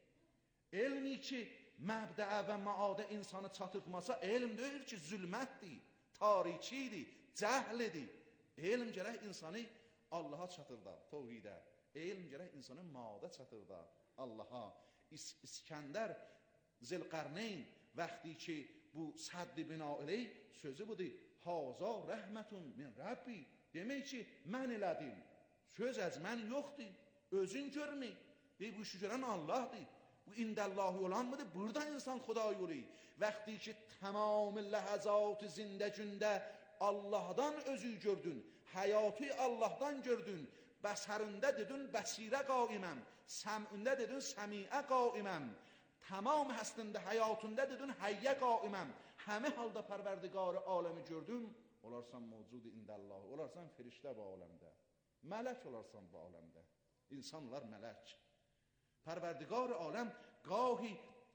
[SPEAKER 14] Elmi ki, məbdəə və maadə insanı çatırtmasa, elm deyir ki, zülmətdir, tarikidir, cəhlidir. Elm gərək insanı Allaha çatırda, tevhidə. Elm gərək insanı maadə çatırda, Allaha. İs İskəndər Zülqərneyn vaxtı ki, bu səddi bina eləyir, sözü budur, haza rəhmətun min Rabbi. Demək ki, mən elədim, söz az mən yoxdur, özün görmə, deyib bu işi görən Allahdır. Bu indəllahi olan mıdır? Burada insan xudayı olur. Vaxtı ki, tamam ləhəzat-ı zindəcündə Allah'dan özü gördün, həyatı Allah'dan gördün, bəsərində dedin, bəsirə qaiməm, səmündə dedin, səmiə qaiməm, tamam həstində həyatında dedin, həyyə qaiməm, həmi halda pərverdigarı aləmi gördüm, olarsan mevcud indəllahi, olarsan firiştə bu aləmdə, mələk olarsan bu aləmdə, insanlar mələk. Pərverdigar aləm qahi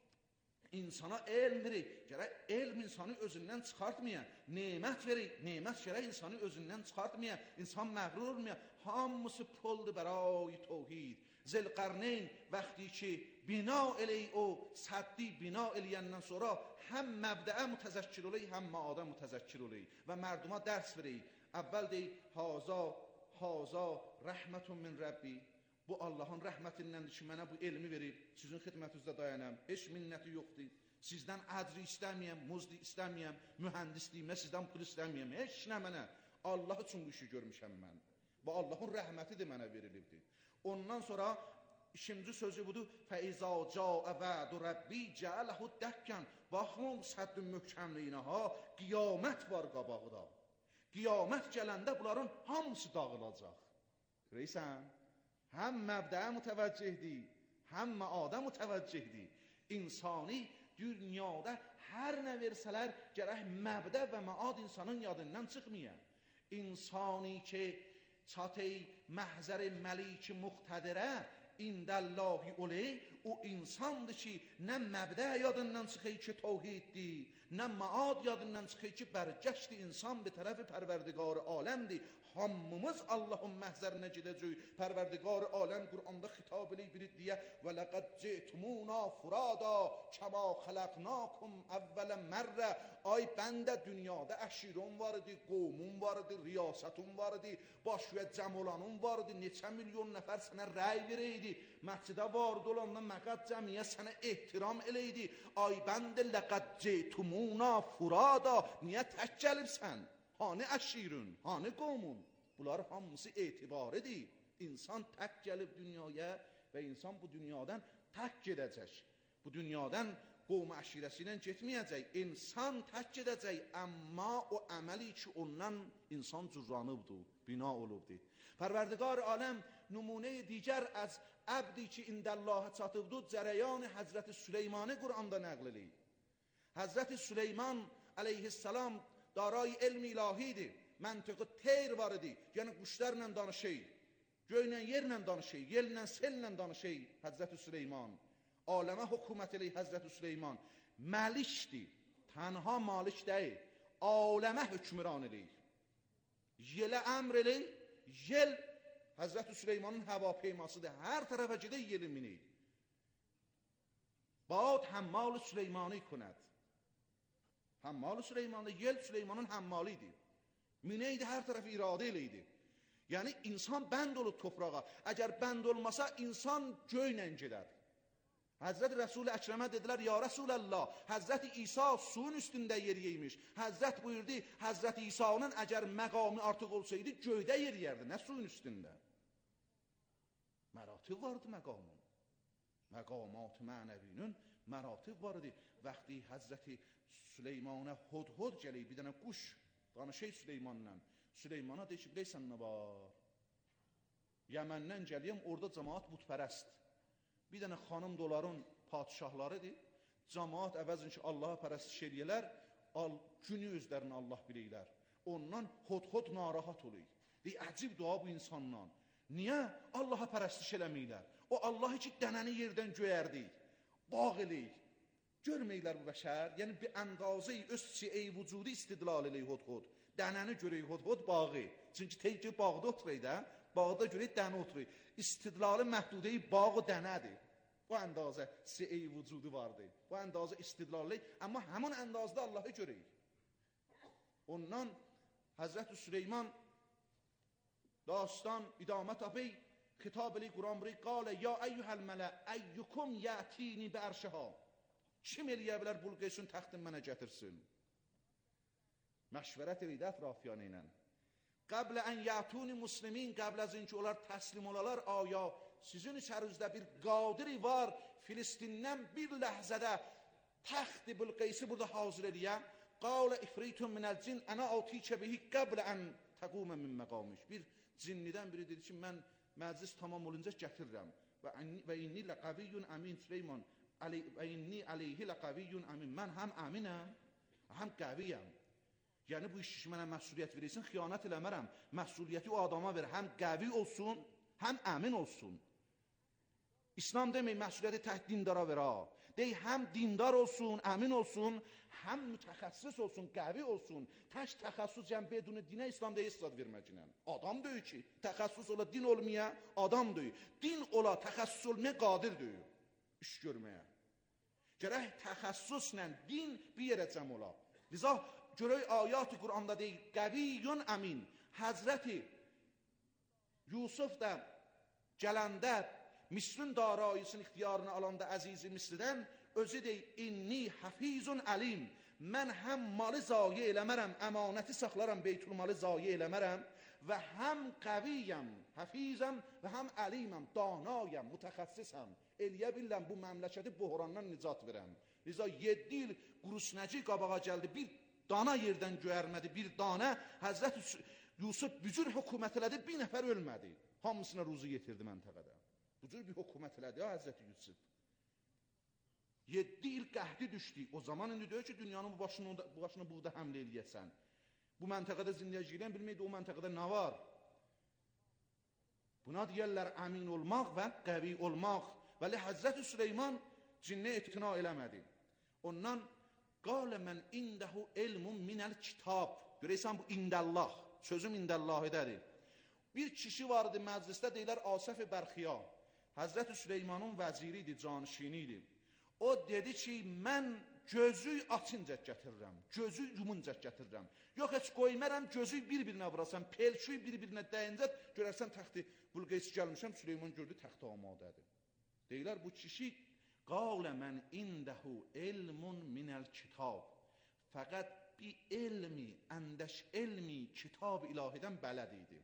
[SPEAKER 14] insana elm verir, gərək elm insanı özündən çıxartmaya, nemət verir, nemət gərək insanı özündən çıxartmaya, insan məğrur olmaya, hamısı puldur bərai tevhid. Zülqərneyn vaxtı ki, bina eləyi o səddi bina eləyəndən sonra həm məbdəə mütəzəkkir olayı, həm maadə mütəzəkkir olayı və mərduma dərs verir. Əvvəl deyil, haza, haza, rəhmətun min Rabbi. Bu Allahın rəhmətindəndir ki, mənə bu elmi verib, sizin xidmətinizdə dayanam, heç minnəti yoxdur, sizdən ədri istəməyəm, muzdi istəməyəm, mühəndisliyimə sizdən pul istəməyəm, heç nə mənə, Allah üçün bu işi görmüşəm mən və Allahın rəhmətidir mənə verilibdir. Ondan sonra ikinci sözü budur, fəizə cəə vədu Rəbbi cəələhu dəkkən, baxın səddin möhkəmliyinə ha, qiyamət var qabağıda, qiyamət gələndə bunların hamısı dağılacaq. Görəysən? Həm məbdəə mütəvəccihdir, həm maadə mütəvəccihdir. İnsani dünyada hər nə versələr, gərək məbdə və maad insanın yadından çıxmaya. İnsani ki, çatey məhzəri məlik-i muqtədirə, indəllahi oley, o insandır ki, nə məbdə yadından çıxır ki, tevhiddir, nə maad yadından çıxır ki, bərgəşdi insan bir tərəfi pərverdigar aləmdir.
[SPEAKER 12] hamımız Allahın məhzərinə gedəcəyik. Pərverdigar aləm Quranda xitab eləyir deyə və laqad ci'tumuna furada kama xalaqnakum əvvələ mərrə. Ay bəndə dünyada əşiron var idi, qovmun var idi, riyasətun var idi, başıya cəm olanın var idi, neçə milyon nəfər sənə rəy verəydi, məscidə vardı olanda məqad cəmiyə sənə ehtiram eləydi. Ay bəndə laqad ci'tumuna furada, niyə tək gəlibsən? Hani əşirun, hani qovmun? Bunlar hamısı etibaridir. İnsan tək gəlib dünyaya və insan bu dünyadan tək gedəcək. Bu dünyadan qovmu əşirəsi ilə getməyəcək. İnsan tək gedəcək, amma o əməli ki ondan insan cürranıbdır, bina olubdur. Pərverdigar aləm nümunə digər az əbdi ki indəllahə çatıbdır, cərəyan Həzrəti Süleymanı Quranda nəql eləyir. Həzrəti Süleyman əleyhissalam daray elm ilahidir. Məntiqi teyr var idi. Yəni quşlarla danışır. Göylə yerlə danışır. Yellə sellə danışır Həzrəti Süleyman. Aləmə hökumət eləyir Həzrəti Süleyman. Məlikdir. Tənha malik deyil. Aləmə hökmran eləyir. Yelə əmr eləyir. Yel Həzrəti Süleymanın həvapeymasıdır. Hər tərəfə gedə yeli minir. Bad həmmal Süleymanı künəd. Həmmal Süleymanı, yel Süleymanın həmmalidir. Mineydi, hər tərəfi iradə eləydi. Yəni, insan bənd olub toprağa. Əgər bənd olmasa, insan göylə gedər. Həzrət Rəsul-i Əkrəmə dedilər, ya Rəsuləllah, Həzrət İsa suyun üstündə yeriymiş. Həzrət buyurdu, Həzrət İsa'nın əgər məqamı artıq olsaydı, göydə yeriyərdi, nə suyun üstündə? Məratib vardı məqamın. Məqamat-ı mənəvinin məratib vardı. Vəxti Həzrəti Süleymanə hod-hod gələyib, bir dənə quş danışay Süleymanla. Süleymana deyir ki, biləysən nə var? Yəməndən gəliyəm, orada cəmaat butpərəst. Bir dənə xanım doların padişahlarıdır. Cəmaat əvəzin ki, Allaha pərəstiş eləyələr, al, günü özlərini Allah biləylər. Ondan hod-hod narahat olayıq. Deyir, əcib dua bu insandan. Niyə? Allaha pərəstiş eləməklər. O Allahı ki, dənəni yerdən göyərdik, bağ eləyik. Görməklər bu bəşər, yəni bir əndazı-i öz çi-ey vücudu istidlal eləyik hod-hod. Dənəni görək hod-hod bağı. Çünki teyki bağda oturayıq da, bağda görək dəni oturayıq. İstidlalı məhdudeyi bağı dənədir. Bu əndazə çi-ey vücudu vardır. Bu əndazə istidlalı, amma həmin əndazda Allahı görək. Ondan Həzrət-i Süleyman dastan idamət apey xitab eləyik Quran buri qalə ya əyyuhəl mələ əyyukum yətini bərşəha. Kim eləyə bilər bulqeysun təxtin mənə gətirsin? Məşvərət eləydə ətrafiyanı ilə. Qəblə ən yətuni muslimin, qəbl az inki onlar təslim olalar, aya sizin içərinizdə bir qadiri var, Filistindən bir ləhzədə təxti bulqeysi burada hazır eləyə. Qalə ifritun minəl cin, ənə atikə bihi qəblə ən təqumə min məqamış. Bir cinnidən biri dedi ki, mən məclis tamam olunca gətirirəm. Və inni ləqaviyyun əmin Süleyman, və inni aleyhi ləqaviyyun əmin. Mən həm əminəm, həm qəviyəm. Yəni bu iş ki, mənə məsuliyyət verirsin, xiyanət eləmərəm. Məsuliyyəti o adama ver, həm qəvi olsun, həm əmin olsun. İslam demək, məsuliyyəti tək dindara ver, ha. Deyək, həm dindar olsun, əmin olsun, həm mütəxəssis olsun, qəvi olsun. Tək təxəssüs, yəni beduni dinə İslam deyək, istat verməklə. Adam deyək ki, təxəssüs ola din olmaya, adam deyək. Din ola, təxəssüs olmaya qadir deyək, iş görməyə. Gərək təxəssüslə din bir yerə cəm ola. Liza, görək ayat-ı Quranda deyil, qəviyyun əmin. Həzrəti Yusuf da gələndə, Misrin darayısının ixtiyarını alanda əzizi Misridən, özü deyil, inni həfizun əlim. Mən həm malı zayi eləmərəm, əmanəti saxlaram, beytulmalı zayi eləmərəm və həm qəviyyəm, həfizəm və həm əliməm, danayəm, mütəxəssisəm. Eləyə biləm bu məmləkəti buhrandan nicat verəm. Liza yeddi il qurusnəci qabağa gəldi, bir dana yerdən göyərmədi, bir dana Həzrət Yusuf bücür hökumət elədi, bir nəfər ölmədi. Hamısına ruzu yetirdi məntəqədə. Bücür bir hökumət elədi ya Həzrət Yusuf. Yeddi il qəhdi düşdü. O zaman indi deyir ki, dünyanın bu başını, bu başını buğda həmlə eləyəsən. Bu məntəqədə zindiyəcəkdən bilməkdə o məntəqədə nə var? Buna deyərlər əmin olmaq və qəvi olmaq. Vəli Həzrət Süleyman cinnə etina eləmədi. Ondan qalə mən indəhu elmun minəl kitab. Görəysən bu indəllah. sözüm indəllahidədir. Bir kişi vardı məclisdə, deyilər Asəf Bərxiya. Həzrət Süleymanın vəziri idi, canişini idi. O dedi ki, mən gözü açınca gətirirəm, gözü yumunca gətirirəm. Yox, heç qoymaram, gözü bir-birinə vurasan, pelşüyü bir-birinə dəyincə, görərsən təxti bulqeysi gəlmişəm, Süleyman gördü, təxti amadədir. Deyilər, bu kişi, qalə mən indəhu elmun minəl kitab. Fəqət bi elmi, əndəş elmi, kitab ilahidən bələd idi.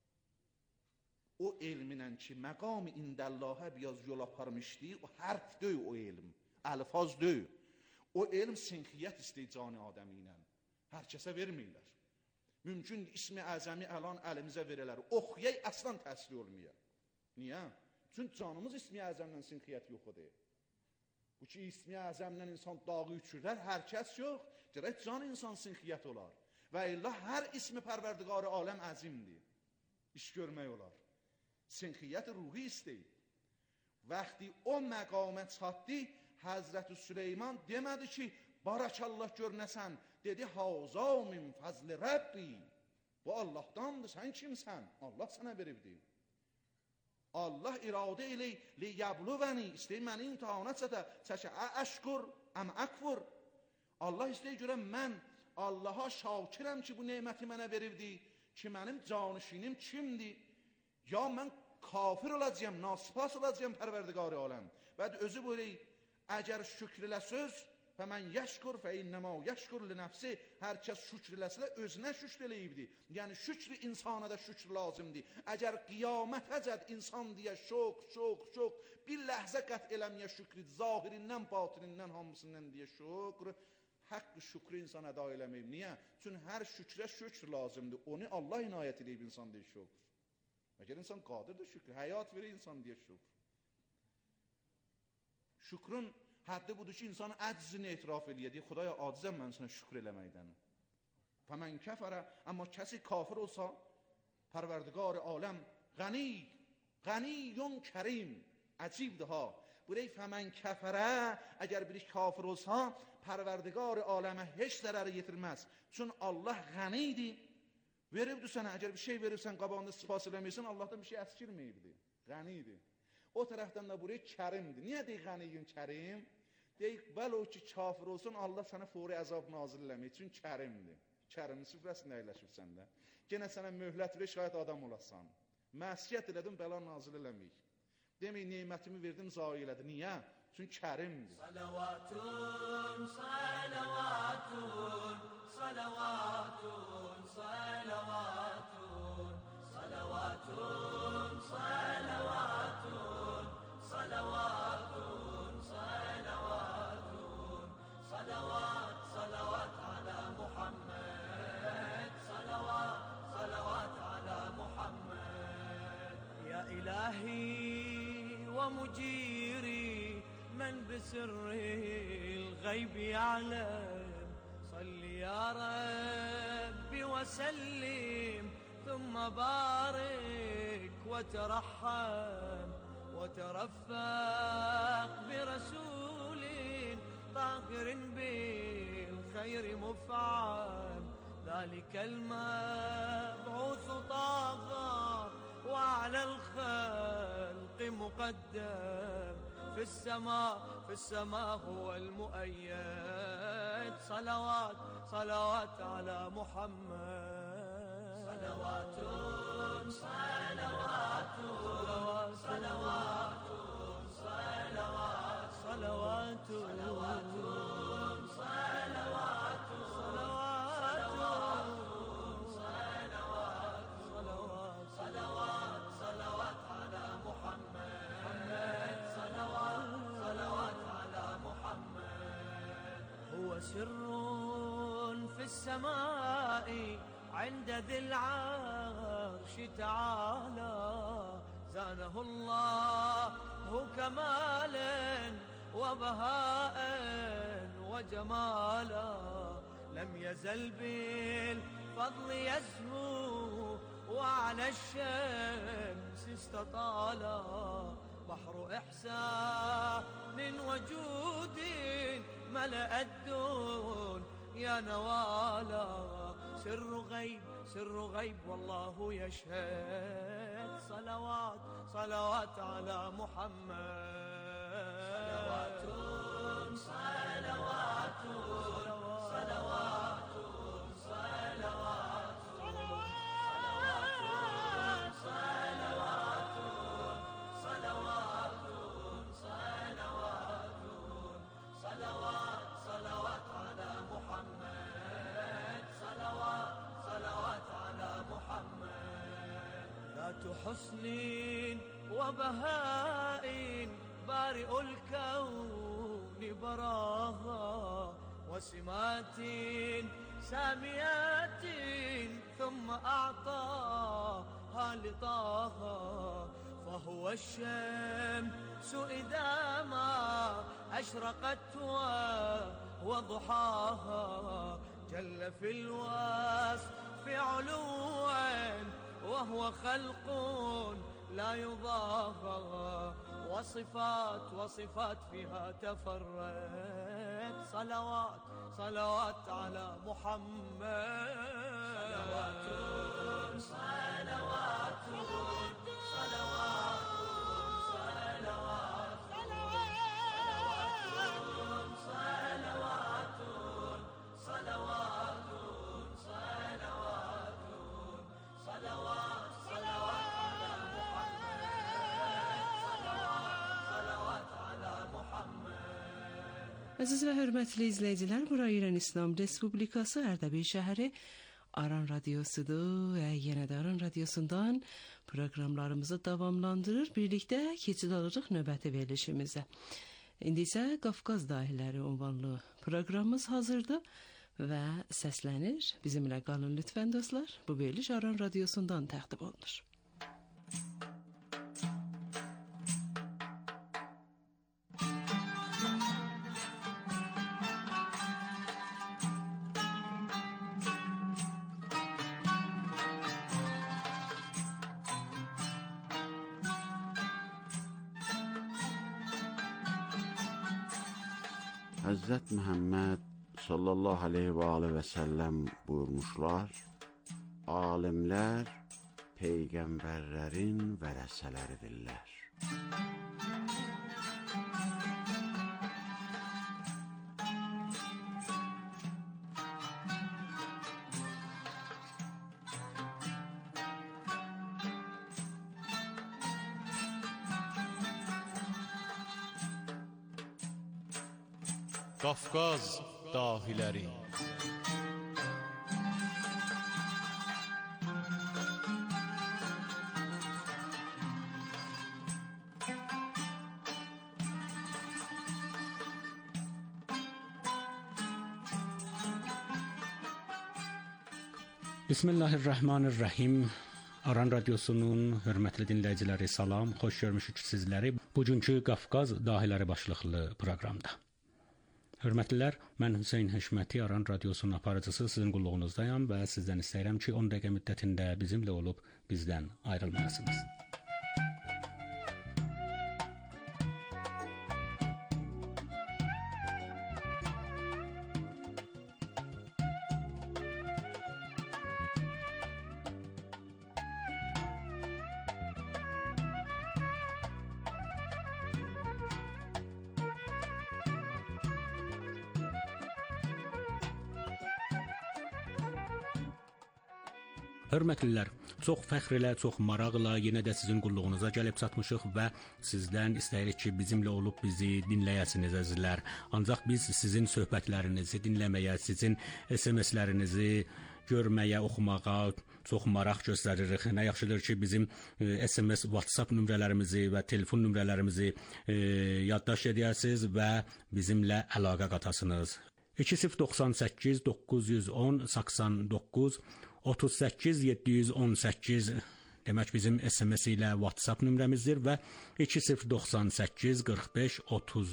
[SPEAKER 12] O elminən ki, məqam indəllahə biraz yol aparmışdı, o hərf döy o elm, əlfaz döy. O elm sinxiyyət istəyir canı adəmi ilə. Hər kəsə verməyirlər. Mümkündür, ismi əzəmi əlan əlimizə verələr. Oxuyay, əslan təsir olmuyor. Niyə? Çünki canımız ismi əzəmdən sinxiyyət yoxudur. Bu ki, ismi əzəmdən insan dağı üçürlər, hər kəs yox. Gərək can insan sinxiyyət olar. Və illa hər ismi pərverdiqarı aləm əzimdir. İş görmək olar. Sinxiyyət ruhi istəyir. Vəxti o məqamə çatdı, Həzrət Süleyman demədi ki, barakallah görnəsən, dedi, haza min fəzli Rəbbi. Bu Allahdandır, sən kimsən? Allah sənə veribdir. Allah iradə elə, li yəbluvəni, istəyir məni imtihana çətə, çəkə, əşkur, əm əkfur. Allah istəyir görəm, mən Allaha şakirəm ki, bu neyməti mənə veribdir, ki, mənim canişinim kimdir? Ya mən kafir olacağım, nasipas olacağım pərverdiqari aləm. Və özü böyle, əgər şükr eləsöz, fəmən yəşkur fə innəmə yəşkur li nəfsi, hər kəs şükr eləsələ özünə şükr eləyibdir. Yəni şükr insana da şükr lazımdır. Əgər qiyamət əcəd insan deyə şok, şok, şok, bir ləhzə qət eləməyə şükri, zahirindən, batinindən, hamısından deyə şükr, həqqı şükrü insan əda eləməyib. Niyə? Çünki hər şükrə şükr lazımdır. Onu Allah inayət edib insan deyə şükr. Əgər insan qadirdir şükr, həyat verir insan deyə şükr. Şükrün həddi budur ki, insanın əczini etiraf eləyə deyir, Xudaya acizəm mən sənə şükr eləməkdən. Fəmən kəfərə, amma kəsi kafir olsa, pərverdiqar aləm, qəni, qəniyun kərim, əcibdir ha. Bu deyil, fəmən kəfərə, əgər bir kafir olsa, pərverdiqar aləmə heç zərəri yetirməz. Çün Allah qənidir, veribdir sənə, əgər bir şey verirsən, qabağında sifas eləməyirsən, Allahdan bir şey əskirməyibdir, qənidir. O tərəfdən də buraya kərimdir. Niyə deyik qəniyyün kərim? Deyik, vəl o ki, kafir olsun, Allah sənə fori əzab nazil eləmək üçün kərimdir. Kərimin süfrəsində əyləşib səndə. Genə sənə möhlət ver, şayət adam olasan. Məsiyyət elədim, bəla nazil eləməyik. Demək, neymətimi verdim, zayi elədi. Niyə? Çünki kərimdir.
[SPEAKER 8] Salavatun, salavatun, salavatun, salavatun, salavatun, salavatun, salavatun, salavatun, salavat, salavat ala Muhammed, salavat, salavat ala Muhammed. Ya ilahi wa mujiri, من بسر الغيب يعلم صل يا ربي وسلم ثم بارك وترحم وترفق برسول طاهر بالخير مفعم ذلك المبعوث طاغى وعلى الخلق مقدم في السماء في السماء هو المؤيد صلوات صلوات على محمد صلوات صلوات صلوات صلوات صلوات صلوات صلوات سر في السماء عند ذي العرش تعالى زانه الله كمالا وبهاء وجمالا لم يزل بالفضل يزهو وعلى الشمس استطالا بحر إحسان وجود ملأ الدون يا نوالا
[SPEAKER 15] سر غيب سر غيب والله يشهد صلوات صلوات على محمد صلوات صلوات صلوات صلوات صلوات صلوات صلوات صلوات صلوات على محمد صلوات صلوات على محمد ذات حسن وبهاء بارئ الكون براها وسمات ساميات ثم أعطاها لطاها فهو الشمس إذا ما أشرقت وضحاها جل في الوصف علوا وهو خلق لا يضاهى وصفات وصفات فيها تفرد صلوات صلوات على محمد صلوات صلوات صلوات صلوات صلوات صلوات صلوات صلوات صلوات على محمد صلوات على محمد.
[SPEAKER 3] Əziz və hörmətli izləyicilər, bura İran İslam Respublikası Ərdəbil şəhəri Aran Radiosudur və yenə də Aran Radiosundan proqramlarımızı davamlandırır. Birlikdə keçid alırıq növbəti verilişimizə. İndi isə Qafqaz Dahiləri ünvanlı proqramımız hazırdır və səslənir. Bizimlə qalın lütfən dostlar. Bu veriliş Aran Radiosundan təqdim olunur.
[SPEAKER 16] Həzrət Məhəmməd sallallahu aleyhi və aleyhi və səlləm buyurmuşlar, alimlər peyğəmbərlərin vərəsələridirlər.
[SPEAKER 2] Qafqaz dahiləri.
[SPEAKER 17] Bismillahirrahmanirrahim. Aran Radiosunun hörmətli dinləyiciləri salam, xoş görmüşük sizləri bugünkü Qafqaz dahiləri başlıqlı proqramda. Hörmətlilər, mən Hüseyn Həşməti, Aran Radiosunun aparıcısı sizin qulluğunuzdayam və sizdən istəyirəm ki, on dəqiqə müddətində bizimlə olub bizdən ayrılmayasınız. Hörmətlilər, çox fəxr ilə, çox maraqla yenə də sizin qulluğunuza gəlib çatmışıq və sizdən istəyirik ki, bizimlə olub bizi dinləyəsiniz əzizlər. Ancaq biz sizin söhbətlərinizi dinləməyə, sizin S M S-lərinizi görməyə, oxumağa çox maraq göstəririk. Nə yaxşıdır ki, bizim S M S, WhatsApp nömrələrimizi və telefon nömrələrimizi e, yaddaş edəsiniz və bizimlə əlaqə qatasınız. iki sıfır doxsan səkkiz doqquz yüz on səksən doqquz otuz səkkiz yeddi yüz on səkkiz demək bizim S M S ilə WhatsApp nömrəmizdir və iki sıfır doxsan səkkiz qırx beş otuz